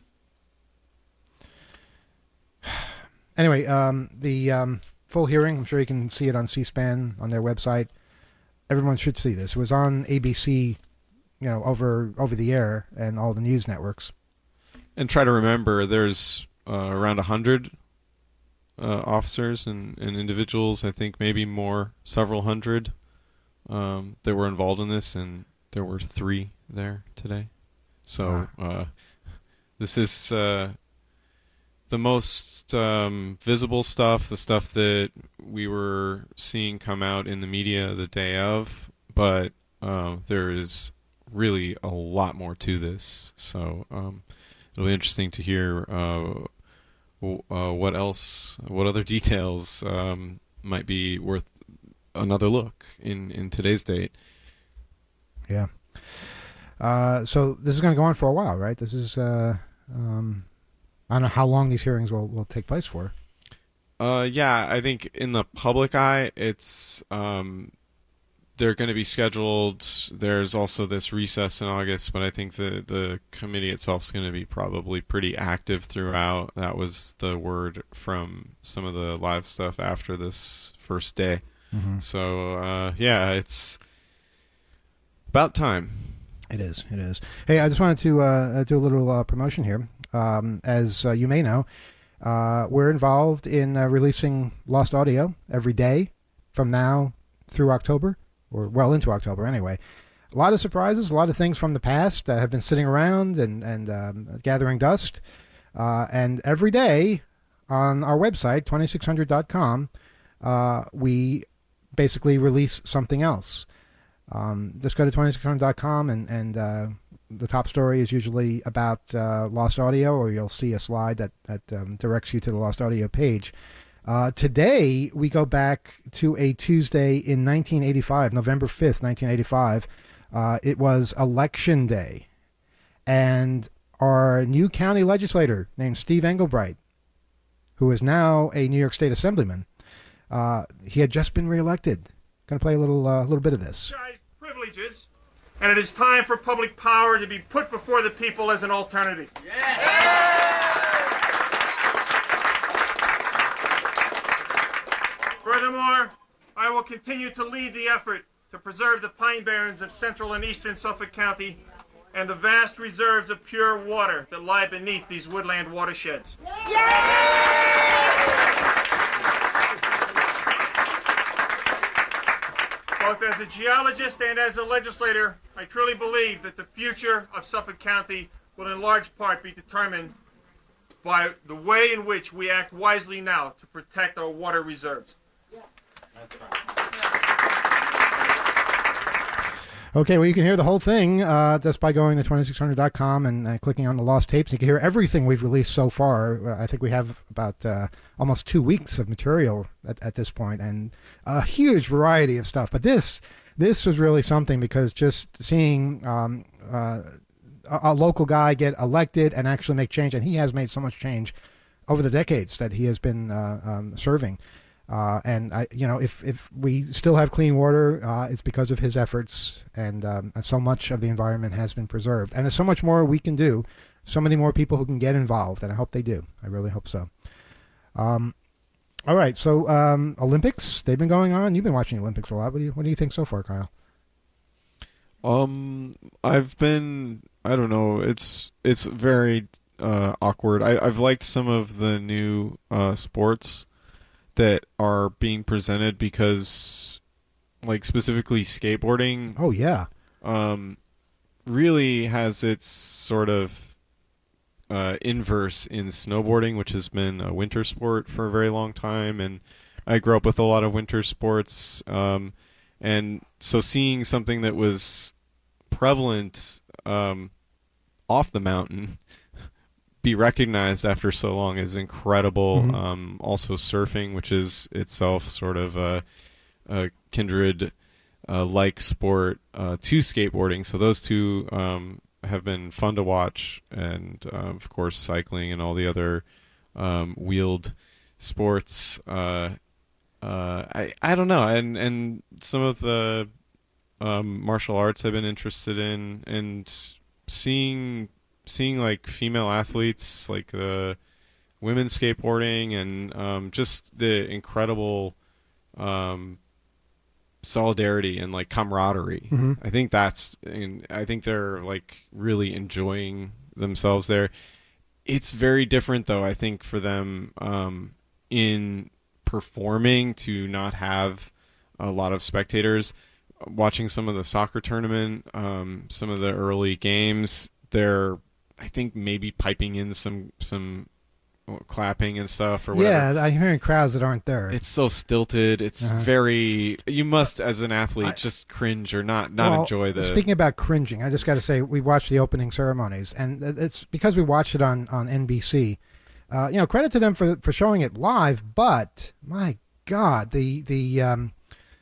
Anyway, the full hearing, I'm sure you can see it on C-SPAN on their website. Everyone should see this. It was on ABC, over the air and all the news networks. And try to remember, there's around 100 officers and individuals, I think maybe more, several hundred, that were involved in this, and there were 3 there today. So this is the most visible stuff, the stuff that we were seeing come out in the media the day of, but there is really a lot more to this. So it'll be interesting to hear what other details might be worth another look in today's date. Yeah. So this is going to go on for a while, right? This is I don't know how long these hearings will take place for. Yeah, I think in the public eye, it's they're going to be scheduled. There's also this recess in August, but I think the committee itself is going to be probably pretty active throughout. That was the word from some of the live stuff after this first day. Mm-hmm. So, yeah, it's about time. It is. Hey, I just wanted to do a little promotion here. As you may know, we're involved in releasing Lost Audio every day from now through October, or well into October anyway. A lot of surprises, a lot of things from the past that have been sitting around and gathering dust. And every day on our website, 2600.com, we basically release something else. Just go to 2600.com and the top story is usually about Lost Audio, or you'll see a slide that directs you to the Lost Audio page. Today, we go back to a Tuesday in 1985, November 5th, 1985. It was Election Day. And our new county legislator named Steve Engelbright, who is now a New York State Assemblyman, he had just been reelected. Going to play a little bit of this. Privileges, and it is time for public power to be put before the people as an alternative. Furthermore, I will continue to lead the effort to preserve the pine barrens of central and eastern Suffolk County and the vast reserves of pure water that lie beneath these woodland watersheds. Both as a geologist and as a legislator, I truly believe that the future of Suffolk County will in large part be determined by the way in which we act wisely now to protect our water reserves. Okay, well, you can hear the whole thing just by going to 2600.com and clicking on the lost tapes. You can hear everything we've released so far. I think we have about almost 2 weeks of material at this point, and a huge variety of stuff. But this was really something, because just seeing a local guy get elected and actually make change, and he has made so much change over the decades that he has been serving. And if we still have clean water, it's because of his efforts, and so much of the environment has been preserved. And there's so much more we can do, so many more people who can get involved, and I hope they do. I really hope so. All right, so Olympics, they've been going on. You've been watching the Olympics a lot. What do you think so far, Kyle? I've been, I don't know, it's very awkward. I've liked some of the new sports that are being presented, because, like, specifically skateboarding. Oh yeah. Really has its sort of inverse in snowboarding, which has been a winter sport for a very long time, and I grew up with a lot of winter sports, and so seeing something that was prevalent off the mountain be recognized after so long is incredible. Mm-hmm. Also surfing, which is itself sort of a kindred like sport to skateboarding. So those two have been fun to watch, and of course cycling and all the other wheeled sports. I don't know, and some of the martial arts I've been interested in, and seeing like female athletes, like the women skateboarding, and just the incredible solidarity and like camaraderie. Mm-hmm. I think they're like really enjoying themselves there. It's very different though, I think, for them in performing to not have a lot of spectators. Watching some of the soccer tournament, some of the early games, they're, I think, maybe piping in some clapping and stuff or whatever. Yeah, I'm hearing crowds that aren't there. It's so stilted. It's very. You must, as an athlete, just cringe or not enjoy the. Speaking about cringing, I just got to say, we watched the opening ceremonies, and it's because we watched it on NBC. Credit to them for showing it live, but my God, the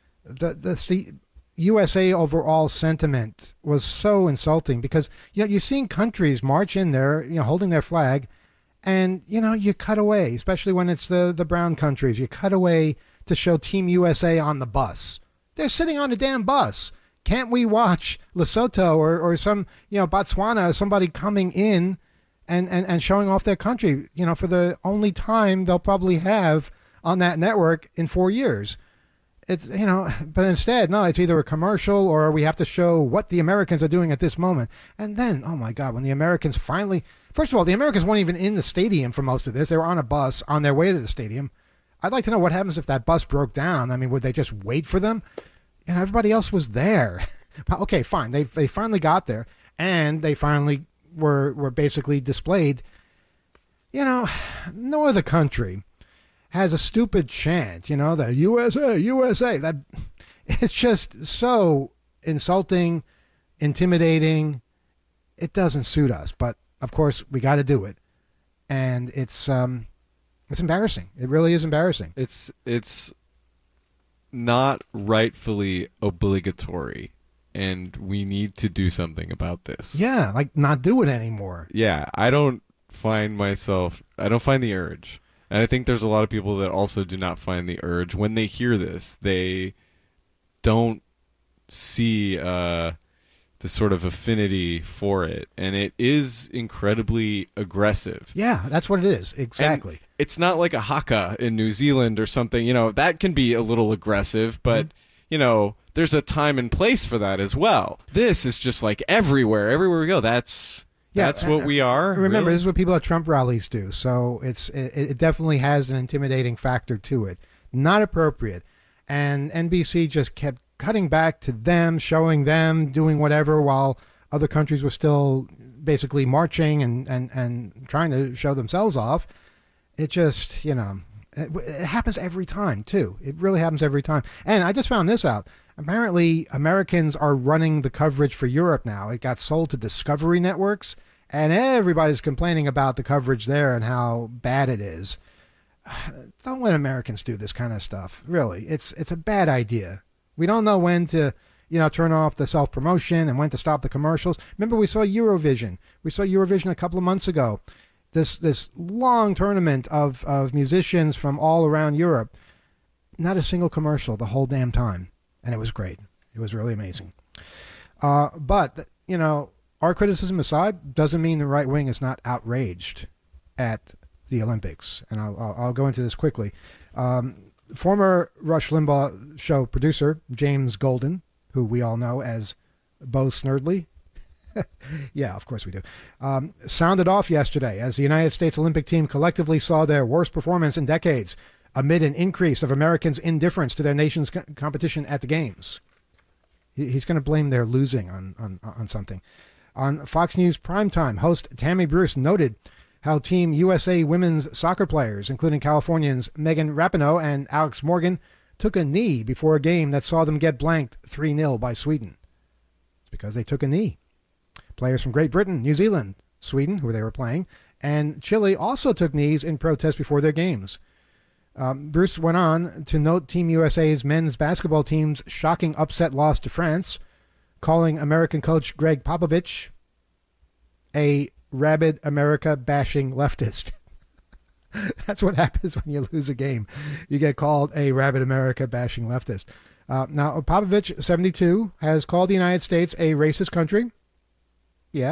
USA overall sentiment was so insulting, because you're seeing countries march in there, holding their flag, and you cut away, especially when it's the brown countries. You cut away to show Team USA on the bus. They're sitting on a damn bus. Can't we watch Lesotho or some Botswana, somebody coming in and showing off their country? For the only time they'll probably have on that network in 4 years. It's, but instead, no, it's either a commercial or we have to show what the Americans are doing at this moment. And then, oh my God, when the Americans finally, first of all, the Americans weren't even in the stadium for most of this. They were on a bus on their way to the stadium. I'd like to know what happens if that bus broke down. I mean, would they just wait for them? Everybody else was there. Okay, fine. They finally got there, and they finally were basically displayed. No other country has a stupid chant, the USA, USA. That it's just so insulting, intimidating. It doesn't suit us, but of course we got to do it, and it's embarrassing. It really is embarrassing. It's not rightfully obligatory, and we need to do something about this. Yeah, like not do it anymore. Yeah, I don't find the urge. And I think there's a lot of people that also do not find the urge. When they hear this, they don't see the sort of affinity for it. And it is incredibly aggressive. Yeah, that's what it is. Exactly. And it's not like a haka in New Zealand or something. That can be a little aggressive, but, there's a time and place for that as well. This is just like everywhere. Everywhere we go, that's what we are. Remember, really? This is what people at Trump rallies do. So it definitely has an intimidating factor to it. Not appropriate. And NBC just kept cutting back to them, showing them doing whatever while other countries were still basically marching and trying to show themselves off. It just, it happens every time, too. It really happens every time. And I just found this out. Apparently, Americans are running the coverage for Europe now. It got sold to Discovery Networks, and everybody's complaining about the coverage there and how bad it is. Don't let Americans do this kind of stuff. Really, it's a bad idea. We don't know when to, turn off the self-promotion and when to stop the commercials. Remember, we saw Eurovision. We saw Eurovision a couple of months ago. This long tournament of musicians from all around Europe. Not a single commercial the whole damn time. And it was great. It was really amazing. But, our criticism aside, doesn't mean the right wing is not outraged at the Olympics. And I'll go into this quickly. Former Rush Limbaugh show producer, James Golden, who we all know as Bo Snerdley. Yeah, of course we do. Sounded off yesterday as the United States Olympic team collectively saw their worst performance in decades amid an increase of Americans' indifference to their nation's competition at the Games. He's going to blame their losing on something. On Fox News Primetime, host Tammy Bruce noted how Team USA women's soccer players, including Californians Megan Rapinoe and Alex Morgan, took a knee before a game that saw them get blanked 3-0 by Sweden. It's because they took a knee. Players from Great Britain, New Zealand, Sweden, who they were playing, and Chile also took knees in protest before their games. Bruce went on to note Team USA's men's basketball team's shocking upset loss to France, calling American coach Greg Popovich a rabid America-bashing leftist. That's what happens when you lose a game. You get called a rabid America-bashing leftist. Now, Popovich, 72, has called the United States a racist country. Yeah.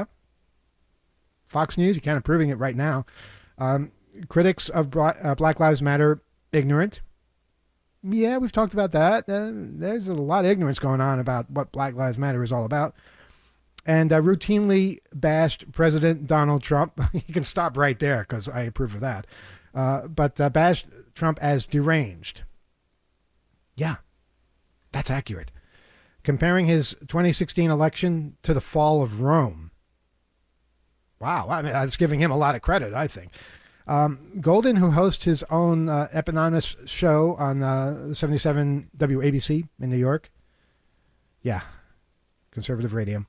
Fox News, you're kind of proving it right now. Critics of Black Lives Matter, ignorant. Yeah, we've talked about that. There's a lot of ignorance going on about what Black Lives Matter is all about. And routinely bashed President Donald Trump. You can stop right there because I approve of that. But bashed Trump as deranged. Yeah, that's accurate. Comparing his 2016 election to the fall of Rome. Wow, I mean, that's giving him a lot of credit, I think. Golden, who hosts his own eponymous show on 77 WABC in New York. Yeah, conservative radio.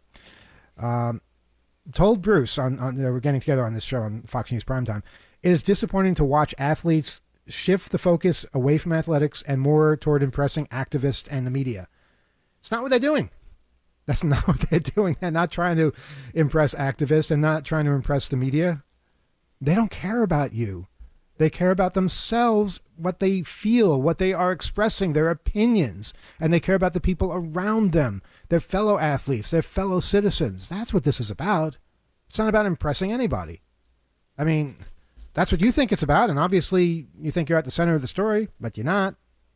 Told Bruce, we're getting together on this show on Fox News Primetime, it is disappointing to watch athletes shift the focus away from athletics and more toward impressing activists and the media. It's not what they're doing. That's not what they're doing. They're not trying to impress activists and not trying to impress the media. They don't care about you. They care about themselves, what they feel, what they are expressing, their opinions, and they care about the people around them, their fellow athletes, their fellow citizens. That's what this is about. It's not about impressing anybody. I mean, that's what you think it's about, and obviously you think you're at the center of the story, but you're not.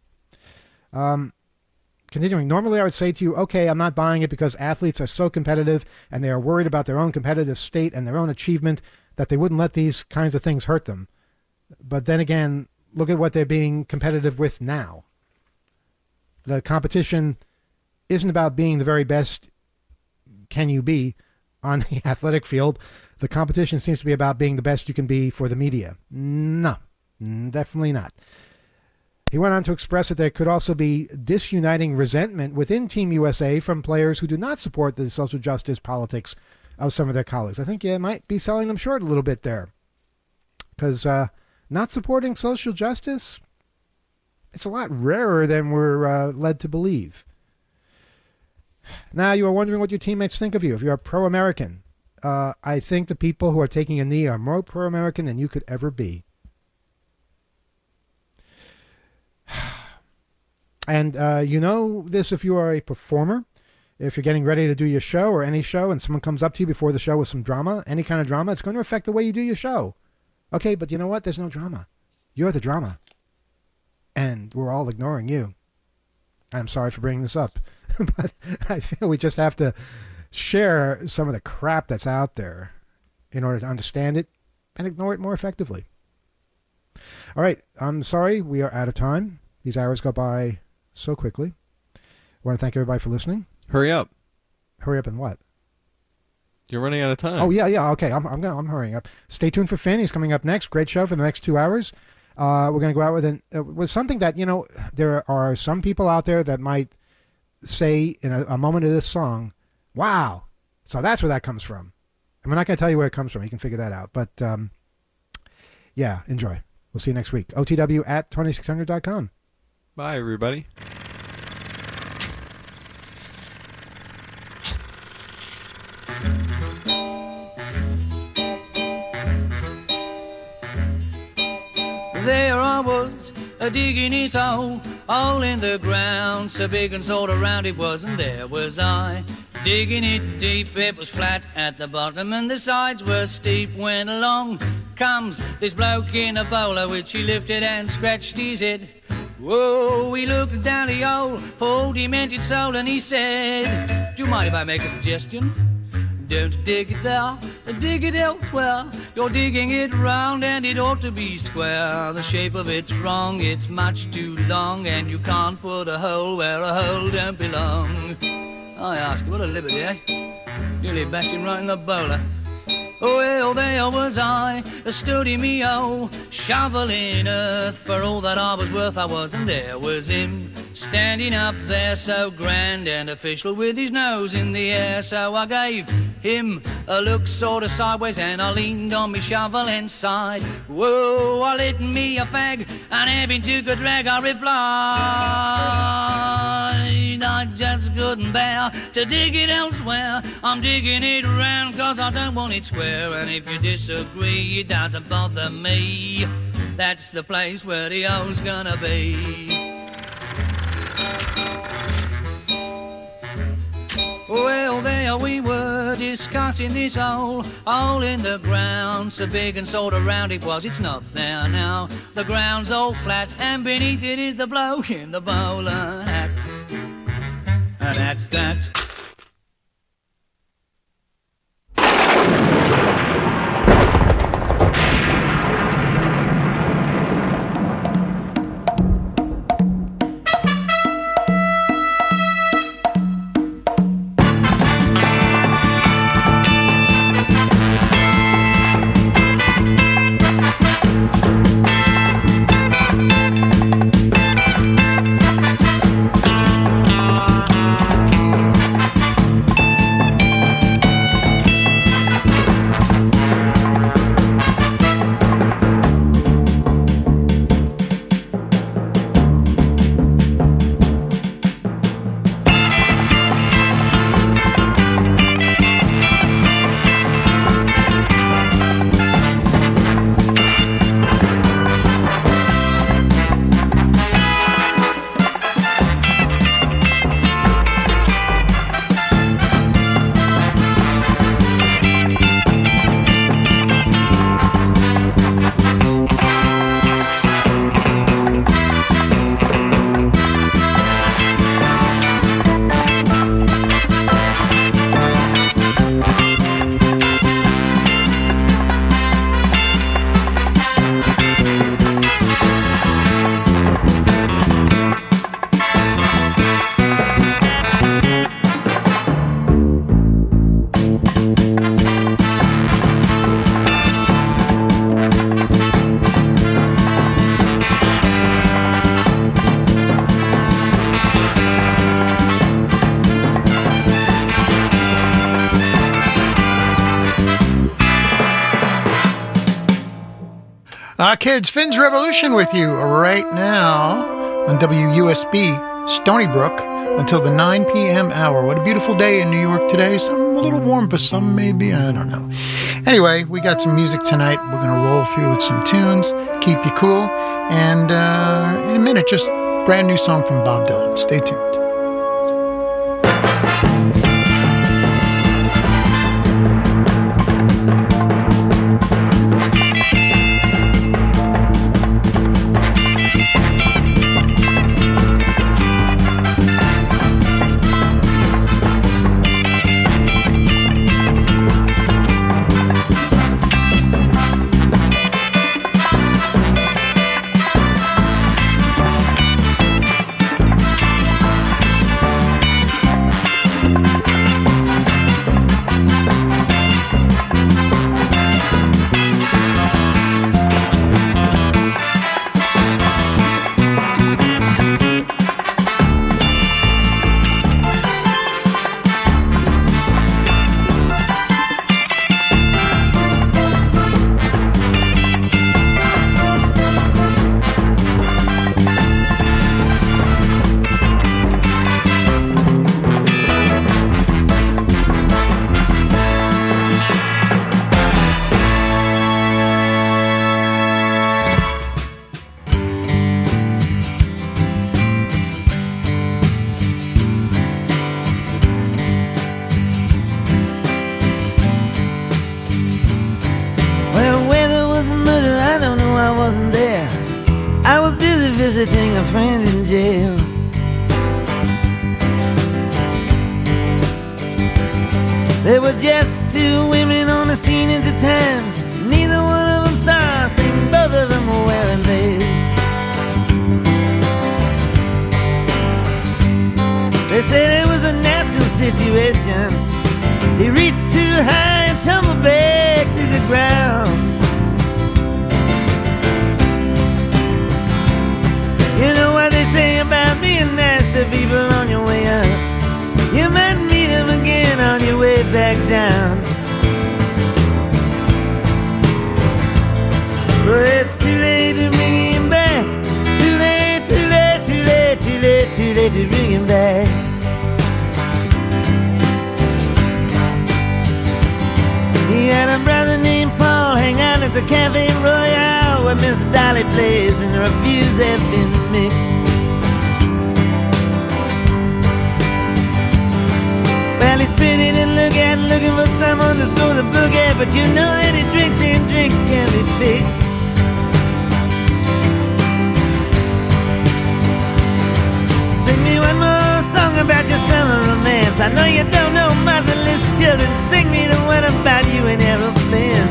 Continuing, normally I would say to you, okay, I'm not buying it because athletes are so competitive and they are worried about their own competitive state and their own achievement that they wouldn't let these kinds of things hurt them. But then again, look at what they're being competitive with now. The competition isn't about being the very best can you be on the athletic field. The competition seems to be about being the best you can be for the media. No, definitely not. He went on to express that there could also be disuniting resentment within Team USA from players who do not support the social justice politics of some of their colleagues. I think you might be selling them short a little bit there. Because not supporting social justice, it's a lot rarer than we're led to believe. Now you are wondering what your teammates think of you. If you're a pro-American, I think the people who are taking a knee are more pro-American than you could ever be. And you know this if you are a performer. If you're getting ready to do your show or any show and someone comes up to you before the show with some drama, any kind of drama, it's going to affect the way you do your show. Okay, but you know what? There's no drama. You're the drama. And we're all ignoring you. I'm sorry for bringing this up. But I feel we just have to share some of the crap that's out there in order to understand it and ignore it more effectively. All right, I'm sorry. We are out of time. These hours go by so quickly. I want to thank everybody for listening. Hurry up. Hurry up and what? You're running out of time. Oh, yeah. Okay, I'm hurrying up. Stay tuned for Finn. He's coming up next. Great show for the next 2 hours. We're going to go out with something that, you know, there are some people out there that might say in a moment of this song, wow. So that's where that comes from. I'm not going to tell you where it comes from. You can figure that out. But yeah, enjoy. We'll see you next week. OTW at 2600.com. Bye, everybody. There I was, digging his hole in the ground, so big and sort of round it was, and there was I, digging it deep. It was flat at the bottom and the sides were steep. When along comes this bloke in a bowler, which he lifted and scratched his head. Whoa, he looked down the hole, poor demented soul, and he said, do you mind if I make a suggestion? Don't dig it there, dig it elsewhere. You're digging it round and it ought to be square. The shape of it's wrong, it's much too long, and you can't put a hole where a hole don't belong. I ask you, what a liberty, eh? Nearly bashed him right in the bowler. Oh, well, there was I, stood in me, oh, shoveling earth. For all that I was worth, I was, and there was him, standing up there so grand and official, with his nose in the air. So I gave him a look sort of sideways, and I leaned on me shovel and sighed. Whoa, I lit me a fag, and having took a drag, I replied, I just couldn't bear to dig it elsewhere. I'm digging it round 'cause I don't want it square. And if you disagree, it doesn't bother me. That's the place where the hole's gonna be. Well, there we were discussing this hole in the ground, so big and sort of round it was. It's not there now. The ground's all flat, and beneath it is the bloke in the bowler hat. And that's that. Kids, Finn's Revolution with you right now on WUSB Stony Brook until the 9 p.m. hour. What a beautiful day in New York today. Some a little warm for some, maybe. I don't know. Anyway, we got some music tonight. We're going to roll through with some tunes, keep you cool. And in a minute, just brand new song from Bob Dylan. Stay tuned. I was busy visiting a friend in jail. There were just two women on the scene at the time. Neither one of them saw a thing, both of them were wearing veils. They said it was a natural situation. He reached too high and tumbled back to the ground. You know what they say about being nice to people on your way up. You might meet them again on your way back down. But it's too late to bring him back. Too late, too late, too late, too late, too late to bring him back. He had a brother named Paul hang out at the Cafe Royale where Miss Dolly plays and reviews have been mixed. Well, he's pretty to look at, looking for someone to throw the book at, but you know that he drinks and drinks can be fixed. Sing me one more song about your summer romance. I know you don't know motherless children. Sing me the one about you and aeroplanes.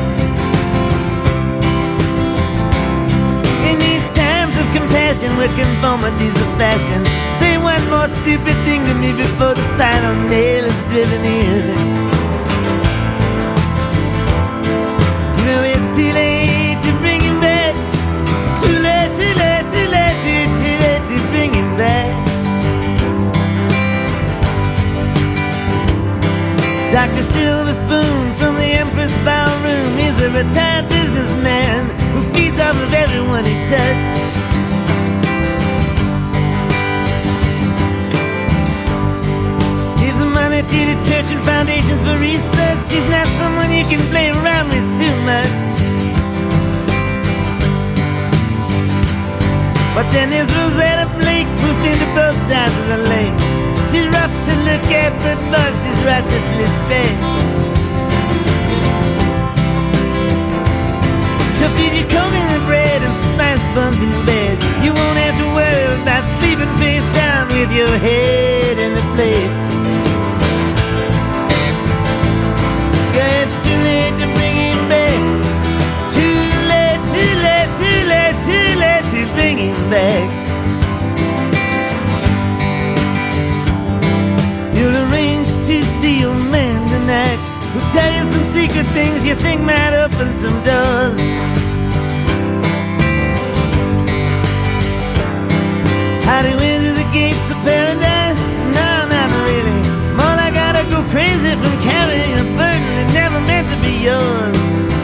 In these times of compassion where conformity's a fashion, say one more stupid thing to me before the final nail is driven in. You know it's too late to bring him back. Too late, too late, too late, too late to bring him back. Dr. Silver Spoon from the Empress Ballroom. He's a retired businessman who feeds off of everyone he touches. Money to the church and foundations for research. She's not someone you can play around with too much. But then there's Rosetta Blake, who's been to both sides of the lake. She's rough to look at, but boy, she's righteously fair. She'll feed you coconut bread and spice buns in bed. You won't have to worry about sleeping face down with your head in the plate. It's too late to bring him back. Too late, too late, too late, too late to bring him back. You'll arrange to see your man tonight. He'll tell you some secret things you think might open some doors. How do you enter the gates of paradise? No, not really. More like I gotta go crazy from carrying a burden that never meant to be yours.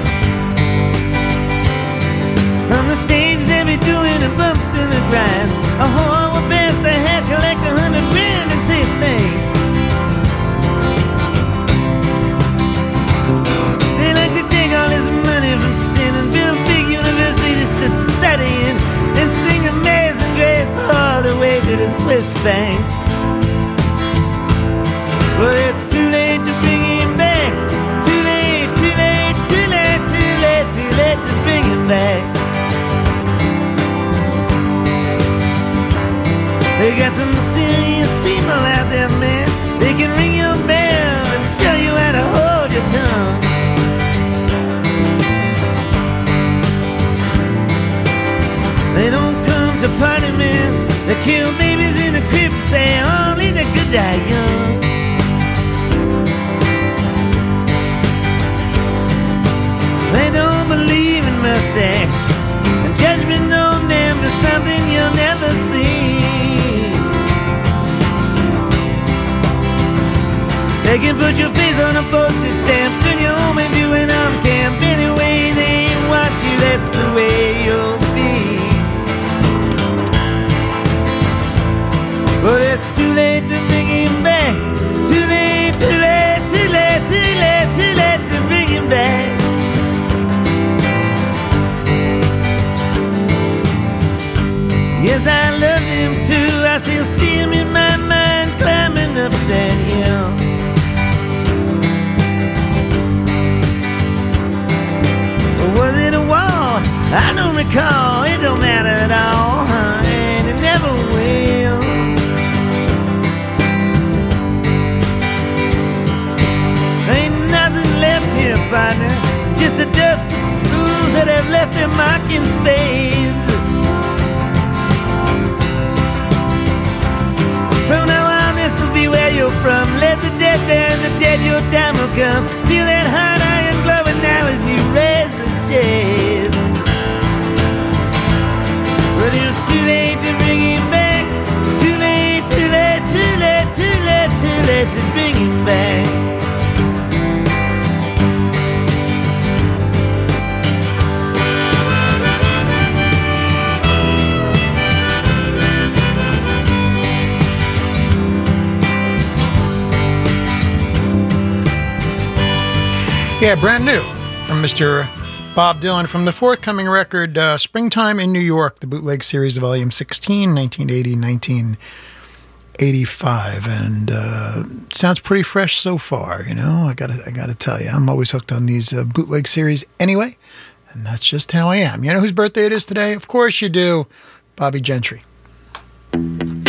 From the stage they be doing the bumps and the grinds. A whore will pass the hat, collect $100 grand and say thanks. They like to take all this money from sin and build big universities to study in and sing Amazing Grace all the way to the Swiss bank. But it's too late to bring him back. Too late, too late, too late, too late, too late to bring him back. They got some serious people out there, man. They can ring your bell and show you how to hold your tongue. They don't come to party, man. They kill babies in the crib, say only the good die young. They don't believe in mercy, and judgment on them is something you'll never see. They can put your face on a postage stamp, turn you home and do an arm camp. Anyway, they ain't watch you, that's the way you'll be. But it's too late to bring him back. Too late, too late, too late, too late, too late to bring him back. Yes, I love him too. I still see him in my mind climbing up that hill. partner. Just the dust of fools that have left their mark in spades. From now on, this will be where you're from. Let the dead bury the dead, your time will come. Feel that hot iron glowing now as you raise the shades. But it's too late to bring him back. Too late, too late, too late, too late, too late to bring him back. Yeah, brand new from Mr. Bob Dylan from the forthcoming record, Springtime in New York, the bootleg series of Volume 16, 1980-1985. And sounds pretty fresh so far, you know, I gotta tell you. I'm always hooked on these bootleg series anyway, and that's just how I am. You know whose birthday it is today? Of course you do. Bobby Gentry.